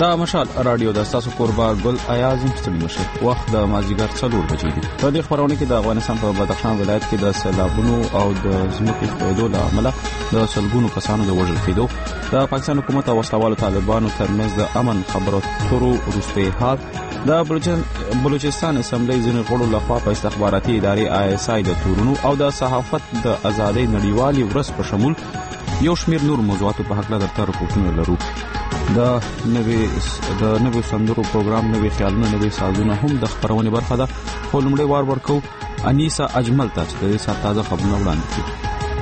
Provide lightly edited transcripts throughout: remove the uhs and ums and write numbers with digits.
دا مشال رادیو د تاسو قربا ګل ایاز مستړي مشه وخت د مازیګر 4 بجې دي. په دې خبرونه کې د افغانستان په بدخشان ولایت کې د سیلابونو او د ځمکې ښویېدو له امله د سلګونو کسانو د وژل کېدو، د پاکستان حکومت او وسلوالو طالبانو ترمنځ د امن خبرو اترو وروستی حال، د بلوچستان اسمبلی ځینې غړو لخوا په استخباراتي ادارې ISI د تورونو او د صحافت د ازادۍ نړیوالې ورځ په شمول یو شمېر نور موضوعاتو په هکله درته رپورټونه لرو. د نوې سندرو پروګرام، نوې خیالونه، نوې سازونه هم د خبرونې برخه ده. خو لومړی وار ورکو انیسا اجمل ته چې د دې ساعت تازه خبرونه وړاندې کړي.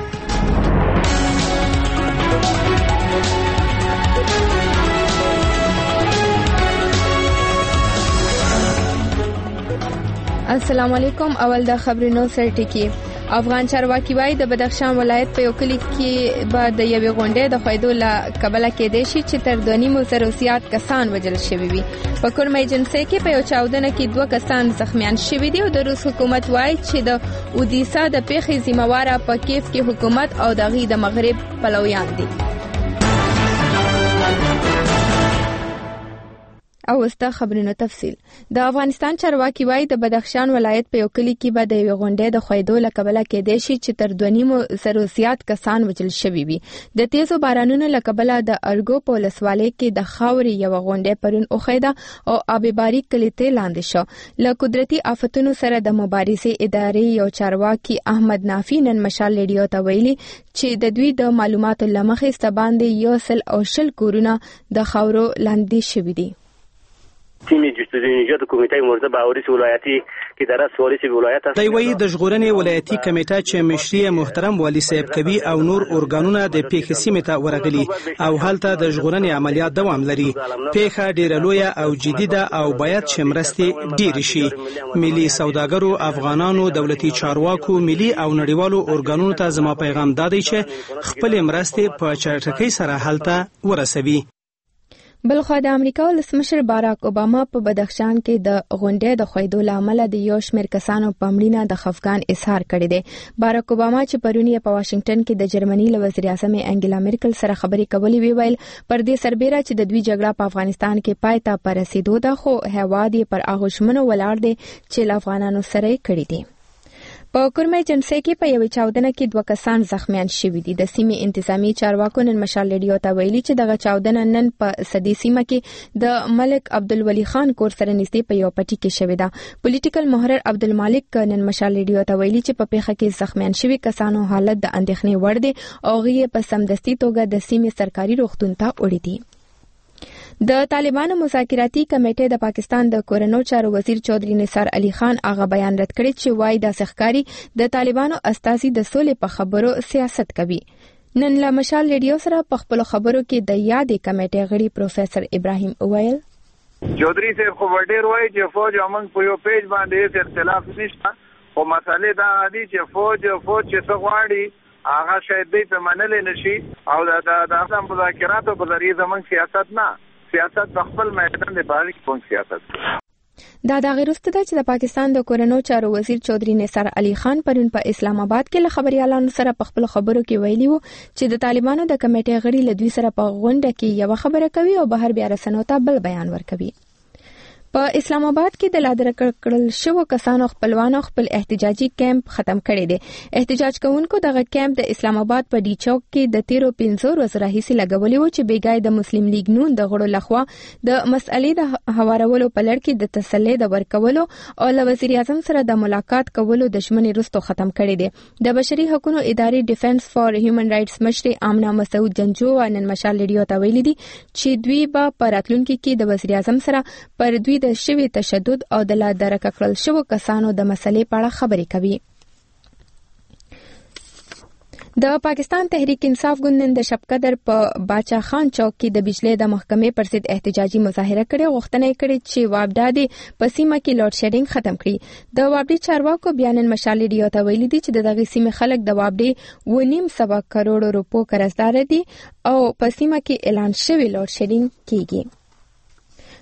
السلام علیکم. اول د خبرونو سرټکی. افغان چارواکي وايي د بدخشان ولایت په یو کلی کې به د یوې غونډې د خویدو له کبله کېدای شي چې تر 2.5 زیات کسان وژل شوي وي. په کورم ایجنسي کې په یو چاودنه کې 2 کسان زخمیان شوي دي او د روس حکومت وايي چې د اودیسا د پیښې ذمہواره په کیف کې حکومت او د غي د مغرب پلویان دي. او وسته خبرونو تفصیل. د افغانستان چارواکي وايي د بدخشان ولایت په یو کلی کې به د یو غونډې د خویدو له کبله کېدای شي چې تر 2.5 زیات کسان وژل شوي وي. د تیزو بارانونو له کبله د ارګو په ولسوالۍ کې د خاورې یو غونډه پرون اوخیده او آبباری کلی ته لاندې شو. له قدرتي آفتونو سره د مبارزې ادارې یو چارواکي احمد نافي نن مشال ریډیو ته ویلي چې د دوی د معلوماتو لمخې ستباندې 100 کورونه د خاورو لاندې شوي دي. تیم جستجوی نجات کمیته مورد باوریس ولایتی که در سوالیس ولایت است. دوی د ژغورنې ولایتي کمیټه چې مشري محترم والی صاحب کوي او نور اورګانونه د پیښې سیمې ته ورغلي او هلته د ژغورنې عملیات دوام لري. پیښه ډیره لویه او جدي ده او باید چې مرستې ډېرې شي. ملي سوداګرو، افغانانو، دولتي چارواکو، ملي او نړیوالو اورګانونو ته زما پیغام دادی چې خپل مرستې په چټکۍ سره هلته ورسوي. بلخوا د امریکا ولسمشر باراک اوباما په بدخشان کې د غونډې د خویدو لامل د یو شمېر کسانو په مړینه د خفګان اظهار کړی دی. باراک اوباما چې پرون په واشنگټن کې د جرمني له وزیر اعظم انګلا میرکل سره خبرې کولې ویل پر دې سربېره چې د دوی جګړه په افغانستان کې پای ته پر رسیدو ده، خو هیواد یې پر هغو ژمنو ولاړ دی چې له افغانانو سره یې کړي دي. په کورم ایجنسي کې په یوې چاودنه کې 2 کسان زخمیان شوي دي. د سیمې انتظامی چارواکو نن مشال ریډیو ته ویلي چې دغه چاودنه نن په سدي سیمه کې د ملک عبدالولي خان کور سره نږدې په یو پټي کې شوې ده. پولیټیکل محرر عبدالمالک نن مشال ریډیو ته ویلي چې په پیښه کې زخمیان شوي کسانو حالت د اندېښنې وړ دی او هغوی په سمدستي توګه د سیمې سرکاري روغتون ته وړي دي. د طالبانو مذاکراتي کمیټې د پاکستان د کورنو چارو وزیر چودري نثار علي خان هغه بیان رد کړی چې وايي د سخکاري د طالبانو استازي د سولې په خبرو سیاست کوي. نن له مشال ریډیو سره په خپل خبرو کې د یادې کمیټې غړي پروفیسور ابراهیم اویل چودري صاحب خو ډېر وایي چې فوج امنګ په یو پیج باندې اختلاف نشته، خو مسالې دا دي چې فوج چې څه غواړي هغه شاید دې په منلې نشي او د مذاکراتو په ذریعه زموږ سیاست نه سیاست په خپل میدان دی باندې کوم سیاست دا د غیرسته ده چې د پاکستان د کورنو چارو وزیر چودري نثار علي خان پرون په اسلام آباد کې له خبريالانو سره په خپل خبرو کې ویلي وو چې د طالبانو د کمیټې غړي له دوی سره په غونډه کې یو خبره کوي او بهر بیا رسنیو ته بل بیان ورکوي. په اسلام آباد کې د لادر کړل شو کسانو خپلوانو خپل احتجاجي کیمپ ختم کړی دی. احتجاج کوونکو دغه کیمپ د اسلام آباد په ډي چوک کې د 13 ورځې راهیسې لګولې و چې بیګای د مسلم لیگ نون د غړو لخوا د مسئلې د هوارولو په لړ کې د تسلی د ورکولو او له وزیر اعظم سره د ملاقات کولو د ژمنې وروسته ختم کړی دی. د بشري حقوقو ادارې ډیفنس فار هیومن رائټس مشر آمنه مسعود جنجو نن مشال ریډیو ته ویلي دي چې دوی به په راتلونکي کې د وزیر اعظم سره پر دوی د شوي تشدد او د لادر کړل شو کسانو د مسلې په اړه خبرې کوي. د پاکستان تحریک انصاف ګوند نن د شب قدر په باچا خان چوک کې د بجلی د محکمې پر ضد احتجاجي مظاهره کړې، غوښتنه کړې چې وابډا د پسیمه کې لوډ شیډینګ ختم کړي. د وابډي چارواکو بیان مشال ریډیو ته ویلي دي چې دغه سیمه خلک د وابډي 1.5 کروڑ روپو قرضدار دي او پسیمه کې اعلان شوی لوډ شیډینګ کیږي.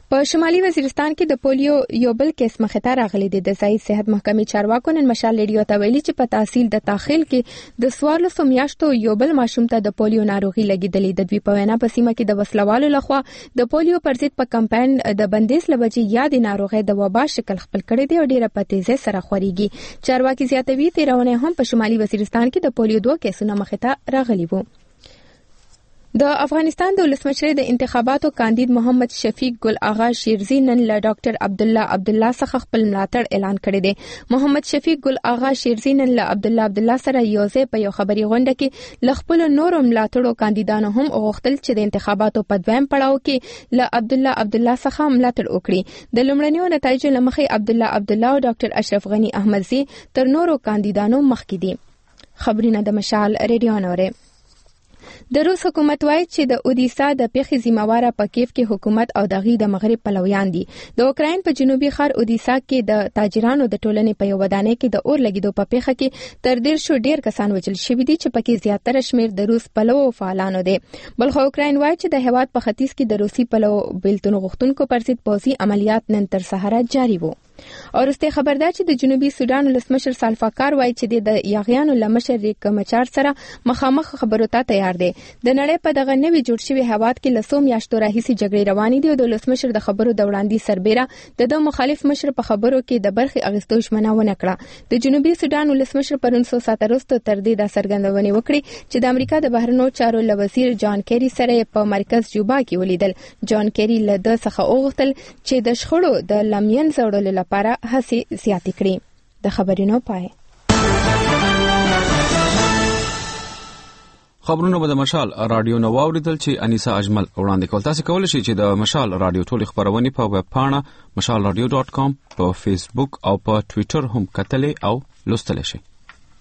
په شمالي وزیرستان کې د پولیو یو بل کیس مخې ته راغلی دی. د ځایي صحت محکمې چارواکو نن مشال ریډیو ته ویلي چې په تحصیل د تاخیل کې د 14 میاشتو یو بل ماشوم ته د پولیو ناروغي لګیدلې. د دوی په وینا په سیمه کې د وسلوالو لخوا د پولیو پر ضد په کمپاین د بندیز لوجې یا د ناروغي د وبا شکل خپل کړی دی او ډیره په تیزه سره خوريږي. چارواکي زیاتوي تیرونه هم په شمالي وزیرستان کې د پولیو 2 کیسونه مخې ته راغلي وو. د افغانستان د ولسمشر د انتخاباتو کاندید محمد شفیق ګل آغا شیرزی نن له ډاکټر عبد الله څخه خپل ملاتړ اعلان کړی دی. محمد شفیق ګل آغا شیرزی نن له عبد الله سره یوځای په یو خبري غونډه کې له خپل نورو ملاتړو کاندیدانو هم غوښتل چې د انتخاباتو په دویم پړاو کې له عبد الله څخه ملاتړ وکړي. د لومړنیو نتایجو لمخې عبد الله او ډاکټر اشرف غنی احمدزی تر نورو کاندیدانو مخکې دي. خبرونه د مشال ریډیو نوره. د روس حکومت وایي چې د اودیسا د پیښې ذمہواره په کیف کې حکومت او دغه د مغرب پلویان دي. د اوکراین په جنوبي ښار اودیسا کې د تاجرانو د ټولنې په یو ودانۍ کې د اور لګیدو په پیښه کې تر 150 ډیر کسان وژل شوي دي چې پکې زیاتره شمیر د روس پلو فعالانو دي. بلخو اوکراین وایي چې د هیواد په ختیځ کې د روسي پلو بیلتون غوښتونکو پر ضد پوځي عملیات نن تر سهار جاري وو. اورسته خبردار چې د جنوبي سودان ولسمشر سالفاکار وایي چې د یاغیانو لمشر ریک مچار سره مخامخ خبرو ته تیار دی. د نړۍ په دغه نوي جوړ شوی هواد کې لسوم میاشتو راهیسي جګړې روانې دي او د ولسمشر د خبرو د وړاندې سربېره د مخالف مشر په خبرو کې د برخي اغستو ژمنه ونه کړه. د جنوبي سودان ولسمشر پرون 100 ساعته وروسته تر دې د څرګندونې وکړي چې د امریکا د بهرنیو چارو وزیر جان کیری سره په مرکز جوبا کې ولیدل. جان کیری له د څخه وغوښتل چې د شخړو د لمین زړولو لپاره هڅې زیاتې کړي. د خبرونو پای. خبرونه به د مشال رادیو نو واوریدل چې انیسا اجمل وړاندې کول. تاسو کولی شئ چې د مشال رادیو ټول خبرونه په ویب پاڼه mashalradio.com په فیسبوک او په ټوئیټر هم کتلې او لوستلی شئ.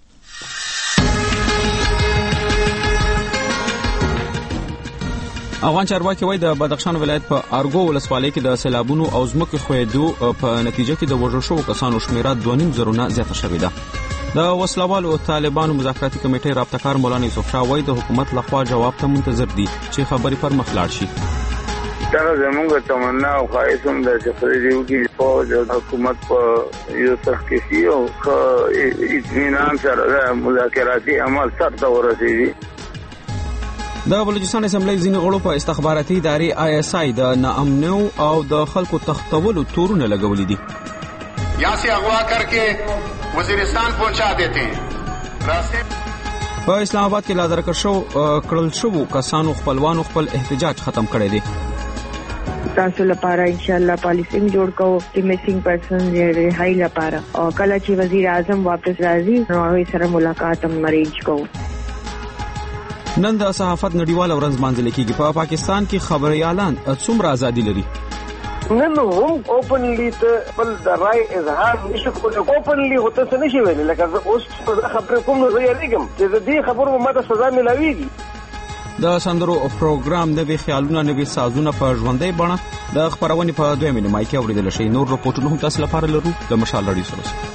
افغان چارواکي وایي د بدخشان ولایت په ارګو ولسوالۍ کې د سیلابونو او ځمکې ښویېدو په نتیجه کې د وژل شوو کسانو شمیره 2.5 زرونه زیاته شوې ده. د وسلوالو او طالبانو مذاکراتي کمیټې رابطه‌کار مولانا یوسف شاه وایي د حکومت لخوا جواب ته منتظر دي چې خبرې پر مخ لاړ شي. دا زموږ تمنا او خواهش هم ده چې خپل دی فوج او حکومت په یو تحقیقي او اطمینان سره مذاکراتي عمل سره ورسېږي. د بلوچستان اسمبلی ځینې غړو په استخباراتي ادارې ISI د ناامنو او د خلکو تختولو تورونه لګولې دي. یہاں سے اغوا کر کے وزیرستان پہنچا دیتے ہیں. په اسلام آباد کې لادر کړل شو کسانو خپلوانو خپل احتجاج ختم کړی دی. تاسو لپاره ان شاء الله پالیسینګ جوړ کوو چې میسینګ پرسن یې هاي لپاره او کله چې وزیر اعظم واپس راځي نو هغه سره ملاقات هم ارینج کوو. نن د صحافت نړیوال ورځ مانځل کېږي. په پاکستان کې خبريالان څومره ازادي لري؟ نن هم اوپنلی ته بل د رائے اظهار نشو کولای. اوپنلی هوته څه نشي ویل لکه اوس خبرې کوم نو زه یې لګم چې دې خبرو ماته سزا ملاويږي. د سندرو پروګرام نوې خیالونه نوې سازونه په ژوندۍ بڼه د خبرونې په دویمه نیمه کې اوریدل شي. نور رپورټونه هم تاسو لپاره لرو د مشال رادیو سره.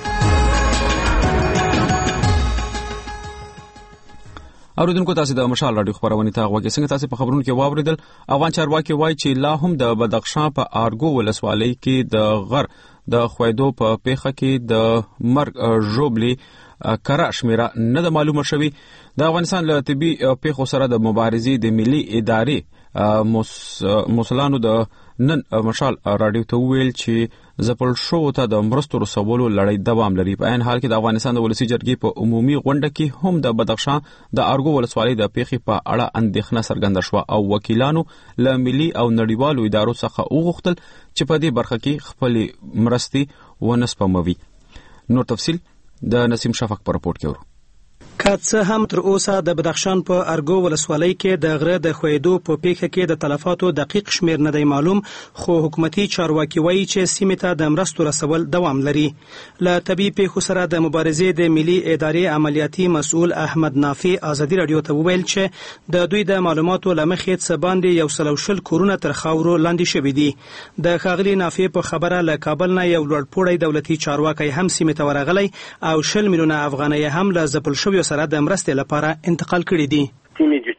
اوریدونکو تاسو د مشال رادیو خبرونه ته غوږی څنګه تاسو په خبرونو کې واوریدل. افغان چارواکي وایي چې لا هم د بدخشان په ارګو ولسوالۍ کې د غر د خویدو په پیښه کې د مرګ ژوبلې کره شمیره نه د معلومه شوی. د افغانستان له طبي پیښو سره د مبارزې د ملي ادارې مسلانو د نن مشال رادیو ته ویل چې زپل شو ته د مرستو رسولو لړۍ دوام لري. په عین حال کې د افغانستان د ولسی جرګې په عمومي غونډه کې هم د بدخشان د ارګو ولسوالۍ د پیښې په اړه اندېښنه څرګنده شوه او وکیلانو له ملي او نړیوالو ادارو څخه وغوښتل چې په دې برخه کې خپل مرستې ونسپموي. نور تفصیل د نسیم شفق په رپورت کې ورو. که څه هم تر اوسه د بدخشان په ارګو ولسوالۍ کې د غره د خویدو په پیښه کې د تلفاتو دقیق شمیر نه دی معلوم، خو حکومتي چارواکي وایي چې سیمې ته د مرستو رسول دوام لري. له طبي پیښو سره د مبارزې د ملي ادارې عملیاتي مسؤل احمد نافي ازادي رادیو ته وویل چې د دوی د معلوماتو لمخې څه باندې 100 کورونه تر خاورو لاندې شوي دي. د ښاغلي نافي په خبره له کابل نه یو لوړپوړی دولتي چارواکي هم سیمې ته ورغلی او 10 میلیونه افغانۍ هم له ځپل شویو سره د مرستې لپاره انتقال کړي دي. تیمې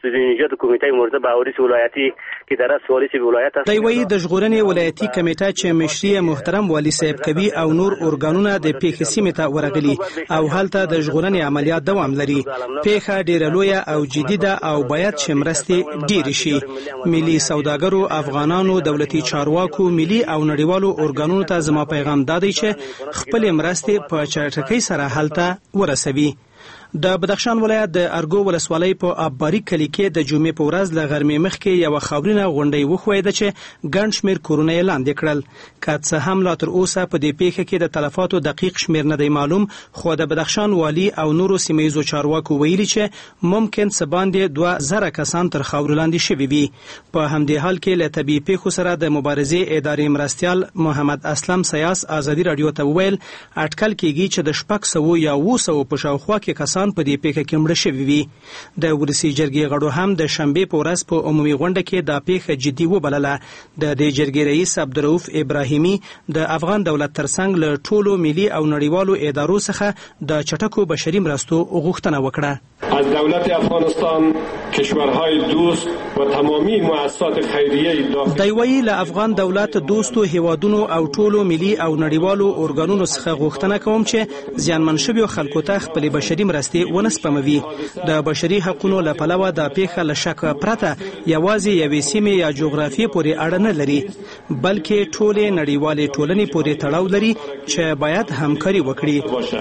جستجوی نژاد کمیته مورد باوریس ولایتی که در سوالی سی ولایت است. دوی د ژغورنې ولایتي کمیټه چې مشري محترم والي صاحب کوي او نور ارګانونه د پیښې سیمې ته ورغلي او هلته د ژغورنې عملیات دوام لري. پیښه ډیره لویه او جدي ده او باید چې مرستې ډیرې شي. ملي سوداګرو، افغانانو، دولتي چارواکو، ملي او نړیوالو ارګانونو ته زما پیغام دا دی چې خپل مرستې په چټکۍ سره هلته ورسوي. د بدخشان ولایت د ارګو ولسوالۍ په ابباري کلي کې د جمعې په ورځ له غرمې مخکې یوه خاورینه غونډۍ وښویده چې ګڼ شمېر کورونه یې لاندې کړل. که څه هم لا تر اوسه په دې پیښه کې د تلفاتو دقیق شمېر نه دی معلوم، خو د بدخشان والي او نورو سیمه ییزو چارواکو ویلي چې ممکن څه باندې 2000 کسان تر خاورو لاندې شوي وي. په همدې حال کې له طبیعي پیښو سره د مبارزې ادارې مرستیال محمد اسلم سیاس ازادي راډیو ته وویل اټکل کېږي چې د 600 یا 700 په شاوخوا کې کسان په دې پیښه کې مړه شوي وي. د ولسي جرګې غړو هم د شنبې په ورځ په عمومي غونډه کې دا پیښه جدي وبلله. د دې جرګې رئیس عبدالرؤف ابراهیمي د افغان دولت ترڅنګ له ټولو ملي او نړیوالو ادارو څخه د چټکو بشري مرستو غوښتنه وکړه. از دولت افغانستان، کشورهای دوست و تمامی مؤسسات خیریه داخل دوی له افغان دولت دوستو هیوادونو او ټولو ملي او نړیوالو ارګانونو څخه غوښتنه کوم چې زیانمن شویو خلکو ته خپل بشري مرستې ونه سپموي. د بشري حقوقو له پلوه د پیښه له شک پرته یوازې یوې سیمې یا جغرافیې پورې اړه نه لري، بلکې ټولې نړیوالې ټولنې پورې تړاو لري چې باید همکاري وکړي.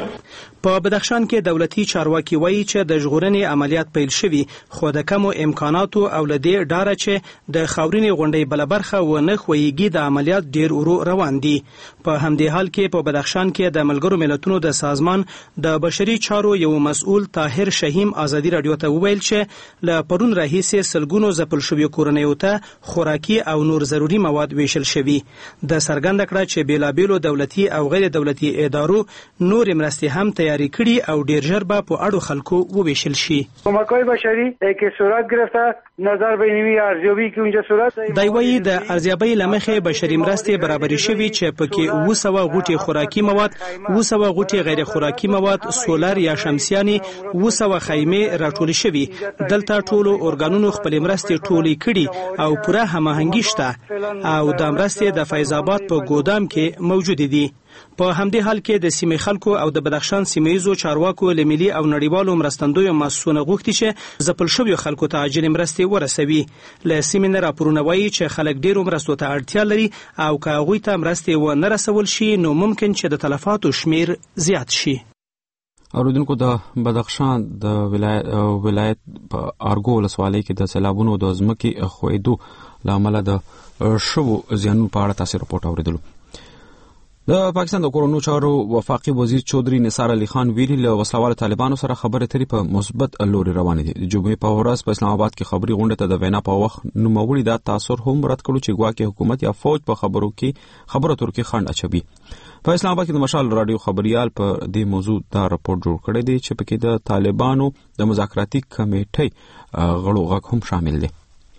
په بدخشان کې دولتي چارواکي وایي چې د ژغورنې عملیات پیل شوي، خو د کمو امکاناتو او له دې ډاره چې د خاورینې غونډۍ بله برخه ونه ښویېږي د عملیات ډیر ورو روان دي. په همدې حال کې په بدخشان کې د ملګرو ملتونو د سازمان د بشري چارو یو مسؤل طاهر شهیم ازادي راډیو ته وویل چې له پرون راهیسې سلګونو ځپل شویو کورنیو ته خوراکي او نور ضروري مواد ویشل شوي. د څرګنده کړه چې بېلابېلو دولتي او غیر دولتي ادارو نورې مرستې هم تیاری کړي او ډیر ژر به په اړو خلکو وویشل شي. کمک‌های بشری که صورت گرفته نظر بینی ارزیابی که اونجا صورت دوی د ارزیابۍ لمخې بشري مرستې برابرې شوي چې پکې 200 غوټې خوراکي مواد، 200 غوټې غیر خوراکي مواد، سولر یا شمسیانې، 200 خیمې راټول شوي. دلته ټولو ارګانونو خپل مرستې ټولې کړي او پوره هماهنګي شته او د مرستې د فیض آباد په ګودام کې موجود دي. په همدې حال کې د سیمې خلکو او د بدخشان سیمه‌ییزو چارواکو له ملي او نړیوالو مرستندویو مؤسسونو غوښتي چې ځپل شویو خلکو ته عاجل مرستې ورسوي. له سیمې نه راپورونه وایي چې خلک ډیرو مرستو ته اړتیا لري او که هغوی ته مرستې ونه رسول شي نو ممکن چې د تلفاتو شمیر زیات شي. اوریدونکو د بدخشان د ولایت په ارګو ولسوالۍ کې د سیلابونو د ځمکې ښویېدو له امله د شوو زیانونو په اړه تاسو راپورټ اوریدلو. د پاکستان د کورونو چارو وفاقي وزیر چودري نثار علي خان ویلي له وسلوال طالبانو سره خبرې اترې په مثبت لوري روانې دي. د جمعې په ورځ په اسلام آباد کې خبري غونډه ته د وینا په وخت نوموړي دا تاثر هم رد کړو چې ګواکې حکومت یا فوج په خبرو اترو کې خنډ اچوي. په اسلام آباد کې د مشال رادیو خبريال په دې موضوع دا راپورټ جوړ کړی دی چې پکې د طالبانو د مذاکراتي کمیټې غړو غږ هم شامل دی.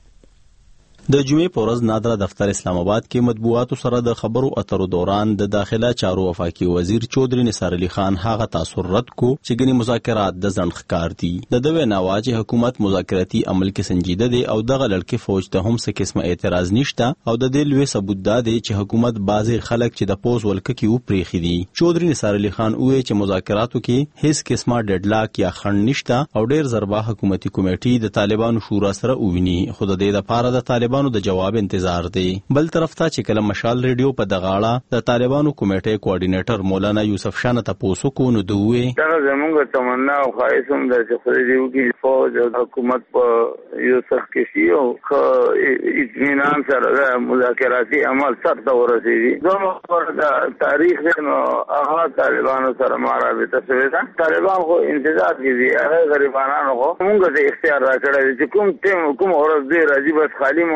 د جمعې په ورځ نادره دفتر اسلام آباد کې مطبوعاتو سره د خبرو اترو دوران د داخله چارو وفاقي وزیر چودري نثار علي خان هغه تاثر رد کو چې ګنې مذاکرات د ځنډ ښکار دي. د دوی نوا چې حکومت مذاکراتي عمل کې سنجیده دی او دغه لړکې فوج ته هم څه قسمه اعتراض نشته او د دې لوی ثبوت دا دی چې حکومت بعضي خلک چې د پوز ولکه کې و پریخي دي. چودري نثار علي خان وایي چې مذاکراتو کې هیڅ قسمه ډډلاک یا خنډ نشته او ډیر ضربه حکومتي کمیټې د طالبانو شورا سره وویني. خو د دې لپاره د طالبانو د جواب انتظار دی. بل طرف ته چې کله مشال ریډیو په دغاړه د طالبانو کمیټې کوارډینیټر مولانا یوسف شاه ته پوسو کو نو دوی دا زموږ تمنا او خواهش هم د خپلې کې فوج او حکومت په یو سخت کې او اطمینان سره مذاکراتي عمل سره ورسېږي. زموږ د تاریخ نو هغه طالبانو سره مرابطه شوې ده. طالبان خو انتظار کوي هغه غریبانو خو موږ ته اختیار راکړی چې کوم ورځ دی راځي بس خالی موږ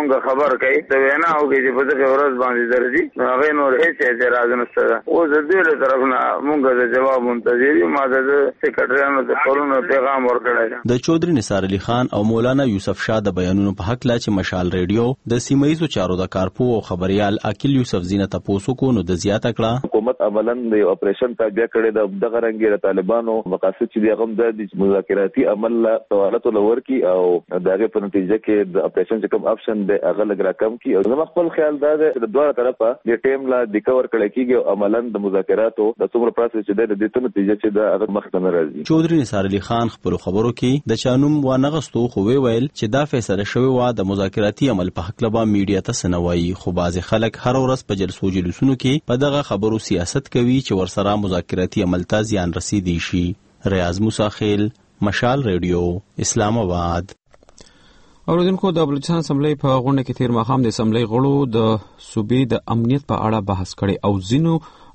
مونږ خبر کړي ته وینا او چې په دغه ورځ باندې درځي هغه نور هیڅ اعتراض نشته. او د دې له طرف نه مونږ د جواب منتظر یو. ما د سکرټریانو ته پرونه پیغام ورکړی. د چودري نثار علي خان او مولانا یوسف شاه د بیانونو په حق لا چې مشال ریډیو د سیمایي چارو د کارپو او خبريال عقیل یوسف زینت تاسو کو نو د زیاته کړه حکومت عملاً د اپریشن تابع کړي د دغه رنګي د طالبانو مقاصد چې د غم د مذاکراتي عمل سوالات لور کی او دغه په نتیجه کې د اپریشن چې کوم اپشن د هغه لګرا کم کی او زما خپل خیال دا د دوه طرفه د ټیم لا د کور کړي کیږي او عملاً د مذاکراتو د څومره پروسس چې د دې ته نتیجه چې د هغه مخ ته راځي. چودري نثار علي خان خپل خبرو کې د چانوم وانغستو خو ویل چې دا فیصله شوی و د مذاکراتي عمل په حق لبا میډیا ته سنوي. خو باز خلک هر ورځ په جلسو جلوسونو کې په دغه خبرو سیاست کوي چې ورسره مذاکراتي عمل ته زیان رسیدي شي. ریاض موسی خیل، مشال ریډیو، اسلام آباد. اوریدونکو د بلوچستان اسمبلی په غونډه کې تیر ماښام د اسمبلی غړو د صوبې د امنیت په اړه بحث کړي او ځینو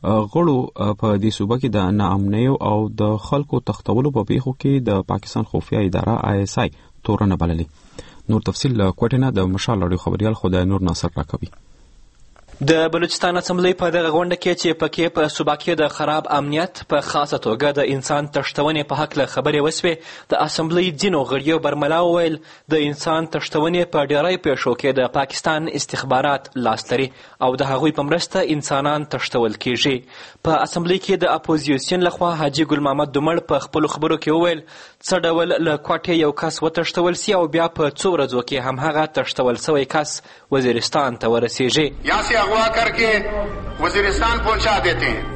غړو په دې صوبه کې د ناامنیو او د خلکو تختولو په پیښو کې د پاکستان خفیه اداره ISI تورنه بللې. نور تفصیل کوټینه د مشال اړیو خبريال خدای نور ناصر راکوي. د بلوچستان اسمبلی په دغه غونډه کې چې پکې په صوبه کې د خراب امنیت په خاصه توګه د انسان تښتونې په حق له خبرې وسوې، د اسمبلی ځینو غړیو برملا وویل د انسان تښتونې په ډیری پیښو کې د پاکستان استخبارات لاس لري او د هغوی په مرسته انسانان تښتول کیږي. په اسمبلی کې د اپوزیسیون لخوا حاجي ګل محمد دومړ په خپلو خبرو کې وویل څه ډول له کوټې یو کس وتښتول سي او بیا په څو ورځو کې همهغه تښتول سوی کس وزیرستان ته ورسیږي. अगवा करके वजीरिस्तान पहुंचा देते हैं.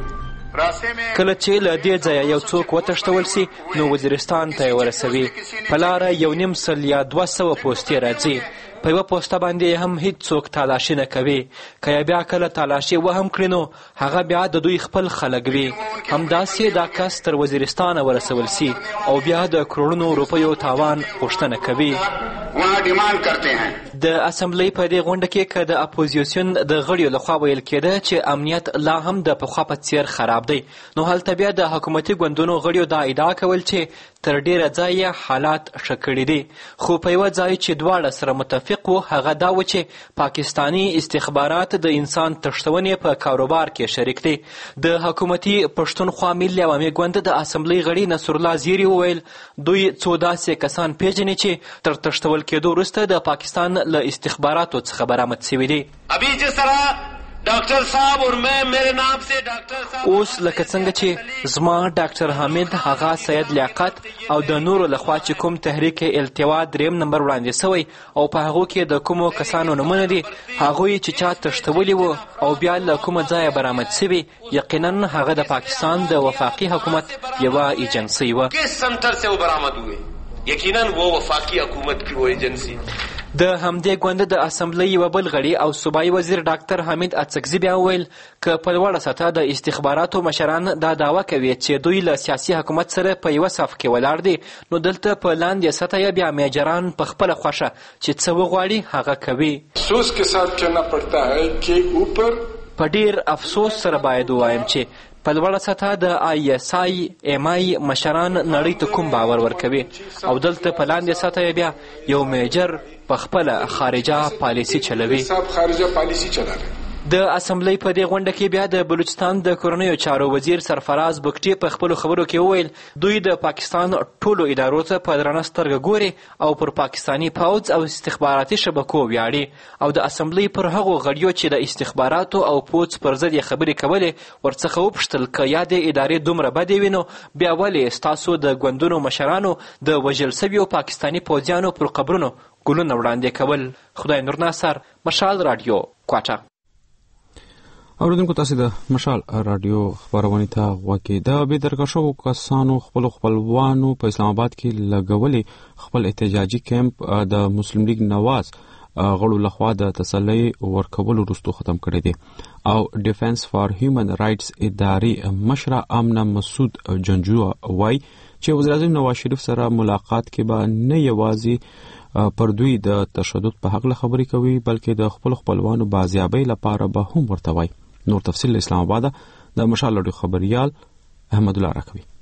کله چې له دې ځایه یو څوک وتښتول سي نو وزیرستان ته یې ورسوي. په لاره 1.5 یا 200 پوستې راځي. په یوه پوسته باندې هم هیڅ څوک تالاشي نه کوي. که یا بیا کله تالاشي وهم کړي نو هغه بیا د دوی خپل خلک وي. همداسې دا کس تر وزیرستانه ورسول سي او بیا د کروڑونو روپیو تاوان غوښتنه کوي. د اسمبلی په دې غونډه کې که د اپوزیسیون د غړیو لخوا ویل کېده چې امنیت لا هم د پخوا په څیر خراب دی، نو هلته بیا د حکومتي ګوندونو غړیو دا ادعا کول چې تر ډیره ځایه حالات ښه کړي دي. خو په یوه ځای چې دواړه سره متفق وو هغه دا و چې پاکستانی استخبارات د انسان تښتونې په کاروبار کې شریک دي. د حکومتي پښتونخوا ملي عوامي ګوند د اسمبلی غړي نصرالله زیری وویل دوی څو داسې کسان پیژني چې تر تښتول کېدو وروسته د پاکستان له استخباراتو څخه برآمد شوي دي. ابھی جس طرح ڈاکٹر صاحب اور میں میرے نام سے ڈاکٹر صاحب اوس لکه څنګه چې زما ډاکټر حامد هغه سید لیاقت او د نورو لخوا چې کوم تحریک التوا 3 نمبر وړاندې سوی او په هغو کې د کومو کسانو نومونه دي هغوی چې چا تښتولي وو او بیا له کومه ځایه برآمد سوي یقینا هغه د پاکستان د وفاقي حکومت یوه ایجنسۍ وه. کس سنٹر سے وہ برآمد ہوئے یقینا وہ وفاقی حکومت کی وہ ایجنسی. د همدې ګوند د اسمبلی یوه بل غړي او صوبایي وزیر ډاکټر حامد اڅکزي بیا وویل که په لوړه سطحه د استخباراتو مشران دا دعوه کوي چې دوی له سیاسي حکومت سره په یوه صف کې ولاړ دي نو دلته په لاندې سطحه بیا میجران په خپله خوښه چې څه وغواړي هغه کوي. افسوس کے ساتھ کہنا پڑتا ہے کہ اوپر په ډیر افسوس سره باید ووایم چې په لوړه سطحه د ISI MI مشران نړۍ ته کوم باور ورکوي او دلته په لاندې سطحه بیا یو میجر په خپله خارجه پالیسي چلوي. د اسمبلی په دې غونډه کې بیا د بلوچستان د کورنیو چارو وزیر سرفراز بګټي په خپلو خبرو کې وویل دوی د پاکستان ټولو ادارو ته په درنه سترګه ګوري او پر پاکستاني پوځ او استخباراتي شبکو ویاړي او د اسمبلی پر هغو غړیو چې د استخباراتو او پوځ پر ضد یې خبرې کولې ورڅخه وپوښتل که یا د ادارې دومره بدې وي نو بیا ولې ستاسو د ګوندونو مشرانو د وژل سویو پاکستاني پوځیانو پر قبرونو ګلونه وړاندې کول. خدای نور ناصر، مشال راډیو، کوټه. اوریدونکو تاسو د مشال راډیو خبرونه ته غوږی. د بې درګه شوو کسانو خپلوانو په اسلام آباد کې لګولې خپل احتجاجي کیمپ د مسلم لیگ نواز غړو لخوا د تسلی ورکولو وروسته ختم کړی دی او ډیفنس فار هیومن رائټس اداري مشره آمنه مسعود جنجو وای چې وزیر اعظم نواز شریف سره ملاقات کې به نه یوازې پر دوی د تشدد په حق خبرې کوي بلکې د خپلوانو بازیابۍ لپاره به هم ورته وای. نور تفصیل اسلام آباد د مشال اډو خبريال احمد الله راکوي.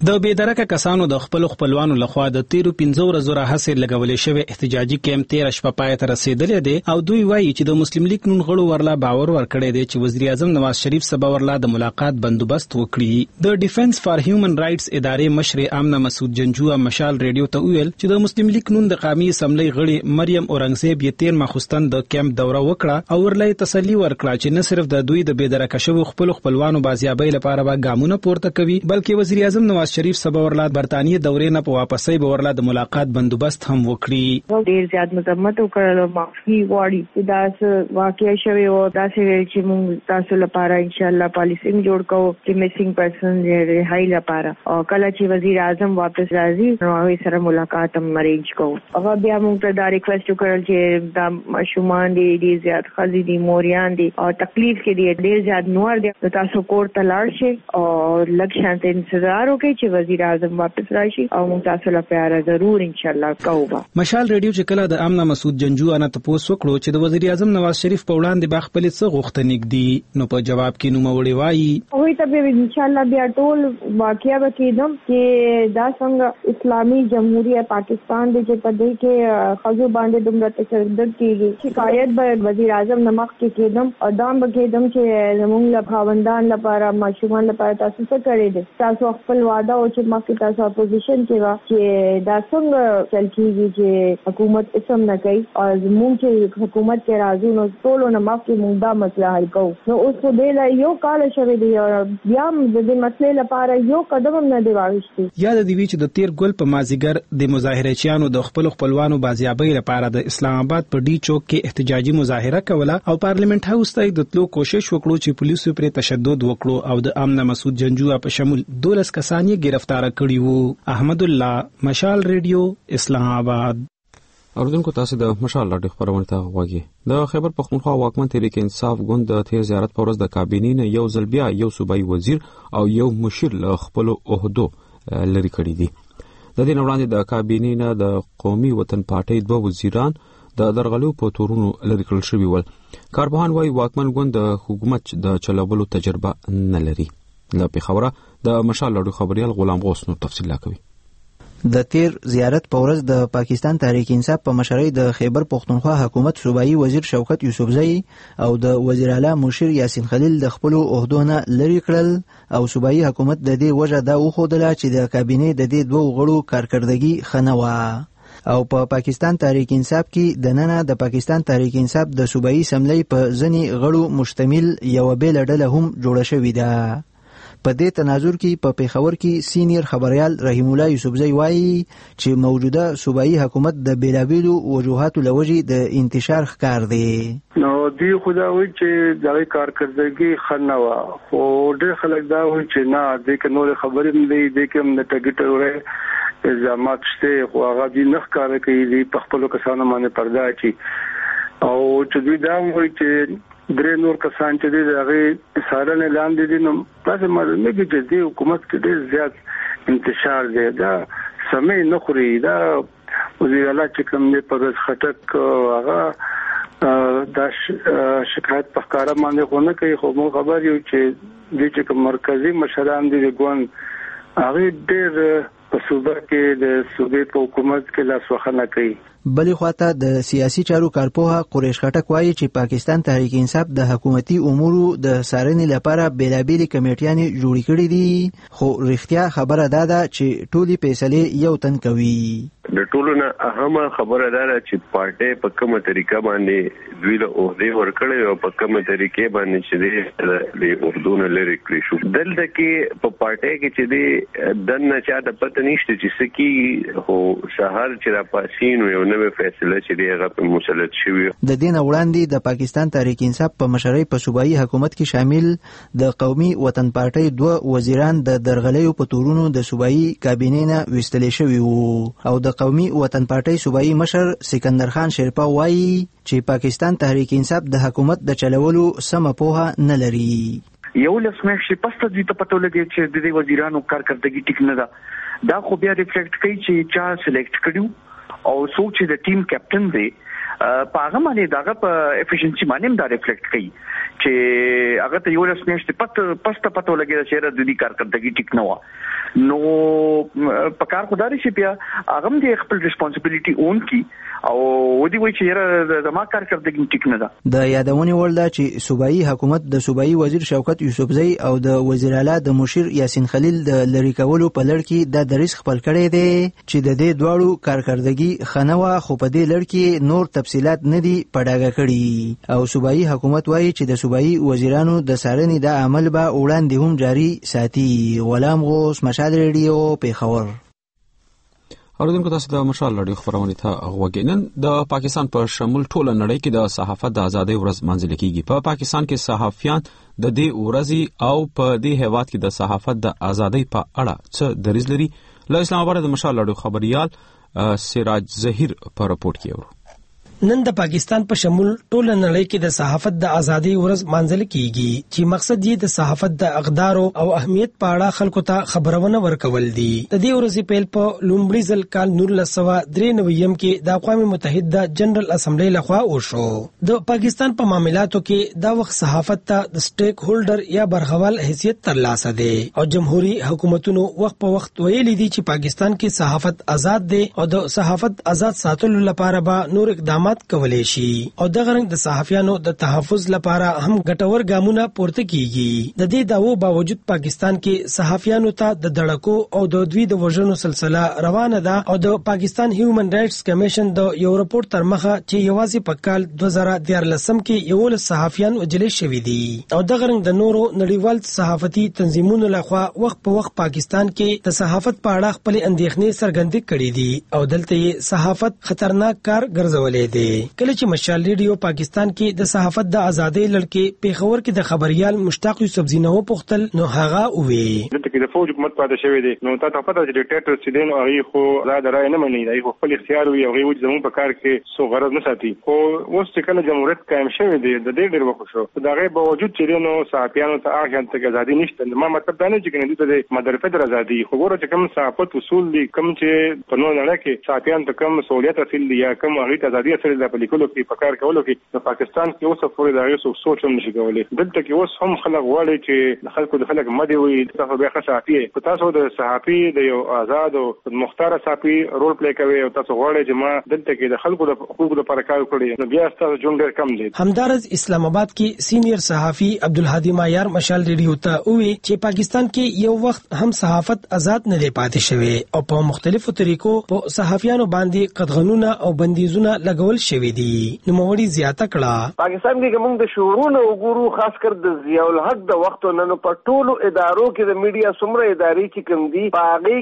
د بېدرکه کسانو د خپلوانو لخوا د تیرو 15 ورځو راهیسې لګولې شوی احتجاجي کیمپ 13 شپه پای ته رسیدلې دی او دوی وایي چې د مسلم لیگ نون غړو ورلا باور ورکړی دی چې وزیر اعظم نواز شریف سبا ورلا د ملاقات بندوبست وکړي. د ډیفنس فار هیومن رائټس ادارې مشر آمنه مسعود جنجو مشال ریډیو ته ویل چې د مسلم لیگ نون د قومي اسمبلی غړي مریم اورنګزیب یې 13 مخستن د کیمپ دوره وکړه او ورلې تسلی ورکړه چې نه صرف د دوی د بېدرکه شوی خپلوانو بازیابۍ لپاره به ګامونه پورته کوي بلکې وزیر اعظم نواز شریف سبا ورلا برطانیې دورې نه په واپسۍ به ورلا د ملاقات بندوبست هم وکړي. ډیر زیات مذمت وکړل او معافي غواړي چې دا واقعیا شوی او دا چې موږ تاسو لپاره ان شاء الله پالیسی جوړ کوو چې میسینګ پرسن رهایی لپاره او کله چې وزیر اعظم واپس راځي نو هغه سره ملاقات هم ارینج کوو. هغه بیا موږ ته دا ریکوست وکړل چې دا شومان دي زیات خالي دي موریان دي او تکلیف کې دي ډیر زیات نور دي تاسو کور ته لاړ شئ او لږ شانته انتظار وکړئ چې وزیر اعظم واپس راشي او موږ تاسو لپاره ضرور ان شاء الله کوو. مشال ریډیو چې کله د آمنه مسعود جنجو انا تاسو وکړو چې د وزیر اعظم نواز شریف په وړاندې باغ خپل څه غوښتنې دي نو په جواب کې نو موري وایي وای ته ان شاء الله بیا ټول واقعیا وکیدم چې دا څنګه اسلامي جمهوریت پاکستان د چې په دې کې خزو باندې دومره تشدد کیږي شکایت به وزیر اعظم نمک کې کېدم او دام به کېدم چې زموږ له خاوندان لپاره ماشومان لپاره تاسو څه کړی دي تاسو خپل وعده او چې مخکې تاسو اپوزیشن کې وا چې دا څنګه چل کیږي چې حکومت اسم نه کوي او زموږ چې حکومت کې راځو نو ټول نه مخکې موږ دا مسله حل کوو نو اوس په دې لا یو کال شوی دی او بیا د دې مسلې لپاره یو قدم هم نه دی واغشتي. یاد دی چې د تیر ګل په مازیګر د مظاهرهچیانو د خپلوانو بازیابۍ لپاره د اسلام آباد په ډي چوک کې احتجاجي مظاهره کوله او پارلیمنت هاوس ته د تلو کوشش وکړو چې پولیسو پر تشدد وکړو او د آمنه مسعود جنجو په شمول 12 کسان یې گرفتار کړي وو. احمد الله مشال ریډیو اسلام آباد. اوردونکو تاسو د مشال راډیو خبرونه ته غوږی. د خیبر پختونخوا واکمن تحریک انصاف ګوند د تیر زیارت په ورځ د کابینې نه یو ځل بیا یو صوبایي وزیر او یو مشیر له خپل عہدو لري کړی دي. د دې وړاندې د کابینې نه د قومي وطن پارټۍ دوه وزیران د درغلو په تورونو لري کړل شوی ول. کارپوهان وايي واکمن ګوند د حکومت د چلولو تجربه نه لري. له پیښوره د مشال راډیو خبريال غلام غوث نور تفصیل کوي. د تیر زیارت په ورځ د پاکستان تحریک انصاف په مشرۍ د خیبر پختونخوا حکومت صوبایي وزیر شوکت یوسفزئی او د وزیر اعلی مشیر یاسین خلیل د خپل عہدو نه لري کړل او صوبایي حکومت د دې وجه دا وښودله چې د کابینې د دې دوه غړو کارکردګي خنوه او په پاکستان تحریک انصاف کې د ننه د پاکستان تحریک انصاف د صوبایي اسمبلی په ځنی غړو مشتمل یو بیل ډله هم جوړه شوې ده. په دې تناظر کې په پیښور کې سینیر خبريال رحیم الله یوسفزئی وایي چې موجوده صوبایي حکومت د بیلابیلو وجوهاتو لوجې د انتشار ښکار دی. نو دی خدای چې د کارکردګي خنوا خو ډېر خلک دا وایي چې نه د نور خبرې نه دی د کوم د ټګټ وره الزامات شته خو هغه دې نه ښکار کوي په خپل کسانو باندې پردا چی او چې دوی دا وایي چې درې نور کسان چې دي هغه سارنه لاندې دي نو تاسو معلومه کې چې د حکومت کې ډېر زیات انتشار دی دا سمې نه خوري دا وزیر اعلی چې کوم نه پر خټک هغه د شکایت په کار باندې خونه کوي خو مو خبر یو چې د چې مرکزی مشران دي ګوند هغه ډېر په صوبه کې د صوبې په حکومت کې لاس وخنه کوي. بلې خواته د سیاسي چارو کارپوه قریش خټک وایي چې پاکستان تحریک انصاف د حکومتي امورو د څارنې لپاره بیلابېلې کمیټیانې جوړې کړې دي خو رښتیا خبره دا ده چې ټولې فیصلې یو تن کوي. د ټولو نه اهمه خبره دا ده چې پارټي په کومه طریقه باندې دوی له عہدې ورکړي او په کومه طریقې باندې چې د عہدونو لري کړی شو. دلته کې په پارټي کې چې د دنه چا د پته نشته چې سکی هو شهر چې را پاسین یو نوې فیصله چې دیغه په مسلط شوی. د دین وړاندې د پاکستان تحریک انصاف په مشرۍ په صوبایي حکومت کې شامل د قومي وطن پارټۍ دوه وزیران د درغلیو په تورونو د صوبایي کابینې نه وستل شوی وو او د قومي وطن پارټۍ صوبایي مشر سکندر خان شیرپا وایي چې پاکستان تحریک انصاف د حکومت د چلولو سمه پوهه نه لري. یو لسمه شي پسته دې ته پته لګي چې د وزیرانو کارکردګي ټیک نه ده دا خو بیا ریفلیکټ کوي چې چا سلیکټ کړو او څوک چې د ټیم کیپټن دی په هغه باندې دغه په افیشنسي باندې دا ریفلیکټ کوي چې هغه ته یو لس میاشتې پته لګي چې د دې کارکړدګي ټیک نه و نو په کار خدای شي بیا هغه د خپل ریسپانسیبিলিټي اون کی او ودی وای چې د ما کارکړدګي ټیک نه ده د یادونې وړ ده چې صوبایي حکومت د صوبایي وزیر شوکت یوسفزئی او د وزیر اعلی د مشیر یاسین خلیل د لری کولو په لړ کې د دریس خپل کړي دي چې د دې دواړو کارکړدګي خنوه خو په دې لړ کې نور تفصيلات نه دي پډاګه کړي او صوبایي حکومت وایي چې د صوبایي وزیرانو د سارنې د عمل به وړاندې هم جاري ساتي. غلام غوث، مشال ریډیو، پیښور. اوریدونکو تاسو د مشال رادیو خبرونه ته غوږینن. د پاکستان په شمول ټوله نړۍ کې د صحافت د ازادۍ ورځ منځل کیږي. په پاکستان کې صحافیان د دې ورځې او په دې هیواد کې د صحافت د ازادۍ په اړه څه دریځ لري؟ له اسلام آباد د مشال رادیو خبريال سراج ظهیر په راپورټ کې ورو. نن د پاکستان په شمول ټوله نړۍ کې د صحافت د ازادۍ ورځ مانځل کیږي چې مقصد یې د صحافت د اقدار او اهمیت په اړه خلکو ته خبرونه ورکول دي. د دې ورځې پیل په لومړي ځل کال 1993 کې د اقوام متحده جنرال اسمبلی لخوا وشو. د پاکستان په معاملاتو کې دا وخت صحافت ته د سټیک هولډر یا برخوال حیثیت ترلاسه دی او جمهوریت حکومتونو وخت په وخت ویلي دي چې پاکستان کې صحافت آزاد دی او د صحافت آزاد ساتلو لپاره به نور اقدامات کولای شي او د غرنګ د صحافیانو د تحفظ لپاره هم ګټور ګامونه پورته کیږي. د دې داوو باوجود پاکستان کې صحافیانو ته د دړکو او د دوی د وژنو سلسله روانه ده او د پاکستان هیومن رائټس کمیشن د یو راپورټ تر مخه چې یوازې په کال 2013 کې یو لس صحافیان وجل شوي دي او د غرنګ د نورو نړیوال صحافتي تنظیمونو لخوا وخت په وخت پاکستان کې د صحافت په اړه خپل اندېښنې څرګندې کړې دي او دلته یې صحافت خطرناک کار ګرځولې دي. کله چې مشال ریډیو پاکستان کې د صحافت د ازادۍ لړکې پیښور کې د خبريال مشتاق یوسفزئی نو پختل نو هغه وی دلته کې د فوج حکومت پاتې شوی دی نو تاسو پته چې ډیکټیټر سیدن او هغه خو زړه درای نه مني دی خو خپل اختیار وي او هغه زموږ په کار کې سو غرض نه ساتي خو اوس چې کله جمهوریت قائم شوی دی د دې ډېر وخت شو دا غي باوجود چې نو صحافیانو ته هغه ته ازادي نشته. ما مطلب دا نه چې کنه د مدرسې د ازادي خو ګوره چې کوم صحافت اصول دي کوم چې په نو نه کې صحافیان ته کوم سہولیت حاصل دي یا کوم هغه ته ازادي حاصل ده په لیکلو کې په کار کولو کې د پاکستان کې اوس پورې دا یو سوچ هم نشي کولای. دلته کې اوس هم خلک غواړي چې خلکو د خلک مدي وي تاسو به ښه صحافي په تاسو د صحافي د یو آزاد او مختار صحافي رول پلی کوي او تاسو غواړئ چې ما دلته کې د خلکو د حقوقو لپاره کار وکړي نو بیا تاسو جون ډېر کم دي. همدارز اسلام آباد کې سینیئر صحافي عبدالهادي مایار مشال ریډیو ته وی چې پاکستان کې یو وخت هم صحافت آزاد نه دی پاتې شوی او په مختلفو طریقو په صحافیانو باندې قدغنونه او بندیزونه لګول شوی دي. نو موري زیاته کړه پاکستان کې موږ د شورونو وګورو خاص کر د ضیاء الحق د وختو نن په ټولو ادارو کې د میډیا څومره ادارې چې کوم دي باغې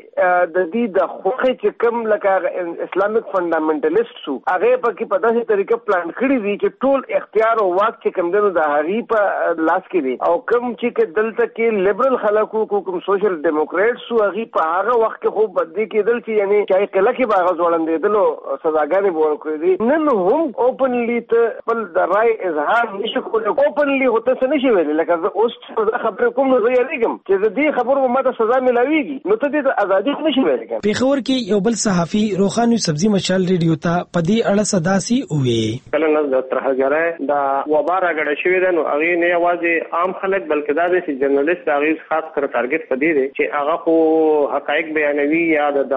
کې د دې د خوخه چې کوم لکه اسلامیک فندامنټالیست سو هغه په کې په داسې طریقه پلان کړی دي چې ټول اختیار او واک چې کوم دنو د هغه په لاس کې دي او کوم چې دلته کې لیبرل خلکو کوم سوشل ډیموکریټ سو هغه په هغه وخت کې خو بدې کېدل چې یعنی چې کله کې باغ ځوړندېدلو سزاګانې ورکړي دي نن هم اوپنلی ته خپل د رائے اظهار نشي کولای. اوپنلی هوته څه نشي ویل لکه اوس خبرې کوم نو زه یریږم چې د دې خبرو ماته سزا ملاويږي نو ته دې ازادي نشي ویل. پیښور کې یو بل صحافي روخان یوسفزئی مشال ریډیو ته په دې اړه صداسي وې کله نه د ترهګرای دا وبا راګړې شوې ده نو هغه نه یوازې عام خلک بلکې دا د جرنالست هغه خاص کر ټارګټ پدې دي چې هغه خو حقایق بیانوي یا د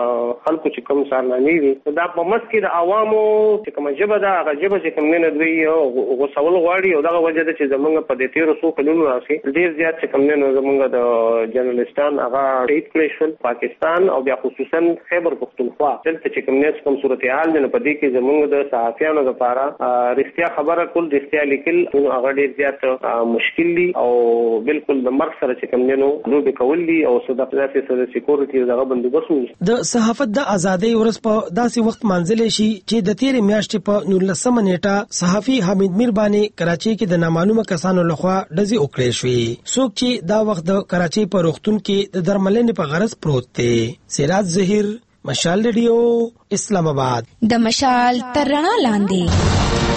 خلکو چې کوم سارنامي وي دا په مس کې د عوامو چې کوم جبه دا هغه جبه چې کوم نه دوی غوسول غواړي او دا وجه ده چې زمونږ په دې تیر څو کلونو راځي ډیر زیات چې کوم نه زمونږ د جرنالستان هغه ټیټ کلیشن پاکستان او بیا خصوصا خیبر پختونخوا دلته چې کوم نه کوم صورتحال نه پدې کې زمونږ د صحافیانو لپاره رښتیا خبره کول رښتیا لیکل نو هغه ډیر زیات مشکل دي او بالکل د مرګ سره چې کوم نه نو به کول دي او صدقاتي سره سکیورټي دغه بندوبست وي. د صحافت د ازادۍ ورځ په داسې وخت منځل شي چې د تیر میاشتې په 19 نیټه صحافي حمید میر باندې کراچۍ کې د نامعلومه کسانو لخوا ډزې وکړې شوې څوک چې دا وخت د کراچۍ په روغتون کې د درملنې په غرض پروت دی. سراج ظهیر مشال ریډیو اسلام آباد. د مشال تر رڼا لاندې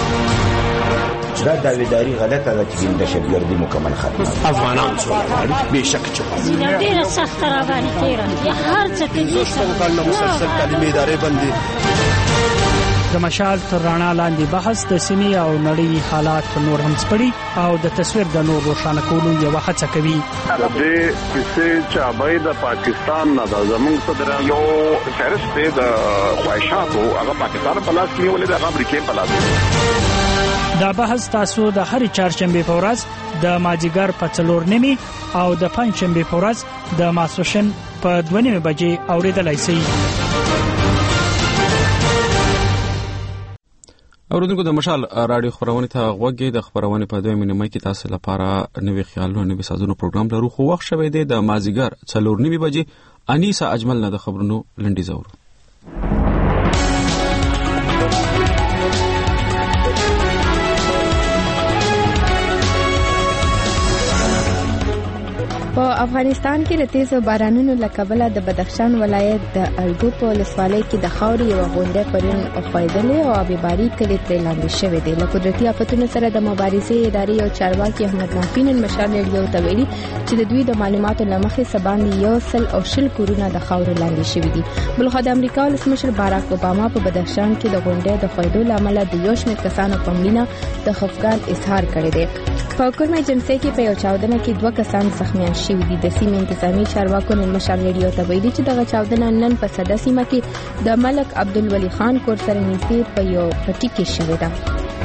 دا داویداری غلطه ده چې د شګردي مکمل ختم افغانان څو بهشکه چې ډیره سخت راغلی تیرا هر څه کې مسلسل تعلیمي ادارې بندي د مشال تر رڼا لاندې بحث د سیمې او نړۍ حالات نور هم سپړي او د تصویر د نور روښانه کولو یو هڅه کوي. د دې چې چابای د پاکستان نه د زمونږ صدر یو فهرست د خواهشاتو هغه پاکستان په لاس کې ولې د امریکا په لاس. دا بحث تاسو د هر چهارشنبه په ورځ د مازیګر په 4:30 او د پنځشنبه په ورځ د ماسوشن په 2:30 بجې اوریدلای شئ. اوریدونکو د مشال رادیو خبرونه ته غوږی د خبرونه په 2 نیمه کې تاسو لپاره نوې خیالونه نوې سازونو پروګرام لرو. خو وخت شوه دی د مازیګر 4:30 بجې انیسا اجمل نه د خبرونو لنډی زور. په افغانستان کې د تیزو بارانونو له کبله د بدخشان ولایت د الګو په ولسوالۍ کې د خاورې یو غونډه پرون خویدلې او آبیباری کلی ترې لاندې شوې ده. له قدرتي آفتونو سره د مبارزې ادارې او چارواکي احمد نافین مشال ریډیو ته ویلي چې د دوی د معلوماتو لمخې سباندې 120 کورونه د خاورې لاندې شوي دي. بلخو د امریکا ولسمشر باراک اوباما په بدخشان کې د غونډې د خویدو لامل د یو شمېر کسانو په مړینه د خفګان اظهار کړی دی. په کومه جنسي کې په یو چاودنه کې 2 کسان زخمیان شوي دي. د سیمې انتظامی چارواکو نن مشال ریډیو ته ویلي چې دغه چاودنه نن په صدا سیمه کې د ملک عبدالولی خان کور سره نږدې په یو پټي کې شوې ده.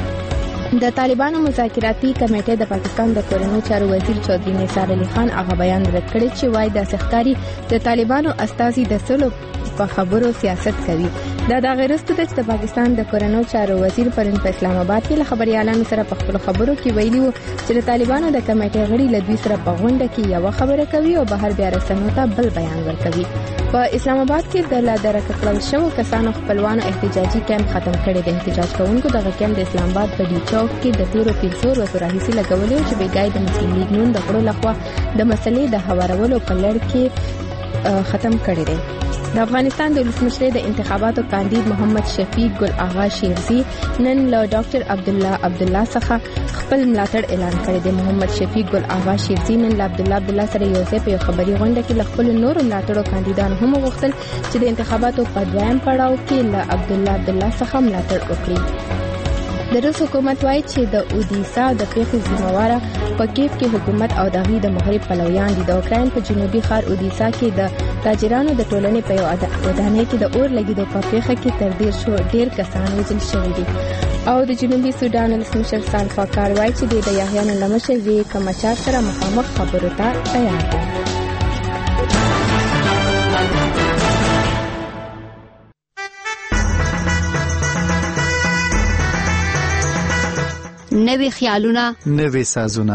د طالبانو مذاکراتي کمیټې د پاکستان د کورنیو چارو وزیر چودري نثار علي خان هغه بیان رد کړی چې وايي د سختاري د طالبانو استازي د سلو په خبرو سیاست کوي. دا د غیرستو د پاکستان د کورنیو چارو وزیر پرون په اسلام آباد کې له خبريالانو سره په خپل خبرو کې ویلي وو چې د طالبانو د کمیټې غړي له دوی سره په غونډه کې یو خبره کوي او بهر بیا رسنیو ته بل بیان ورکوي. په اسلام آباد کې د لادرکه کړل شو کسانو خپلوانو احتجاجي کیمپ ختم کړي دي. احتجاج کوونکو دغه کیمپ د اسلام آباد په ډی چوک کې د 13 ورځو راهیسې لګولې چې بیګای د مسلم لیگ نون د غړو لخوا د مسلې د هوارولو په لړ کې ختم کړي دي. د افغانستان د ولسمشر د انتخاباتو کاندید محمد شفیق ګل آغا شیرزی نن له ډاکټر عبدالله څخه خپل ملاتړ اعلان کړی دی. محمد شفیق ګل آغا شیرزی نن له عبدالله سره یو ځای په خبري غونډه کې خپل نور ملاتړو کاندیدان هم غوښتل چې د انتخاباتو په دویم پړاو کې له عبدالله څخه ملاتړ وکړي. د روس حکومت وايي چې د اودیسا د پیښې ذمہواره په کیف کې حکومت او دغه د مغرب پلویان دي. د اوکراین په جنوبي ښار اودیسا کې د تاجرانو د ټولنې په ودانۍ کې د اور لګیدو په پیښه کې تر ډیر کسان وژل شوي دي. او د جنوبي سودان ولسمشر سالفا کار وايي چې د یحیی لمشر ریک مچار سره مخامخ خبرو ته تیار دي. نوې خیالونه نوې سازونه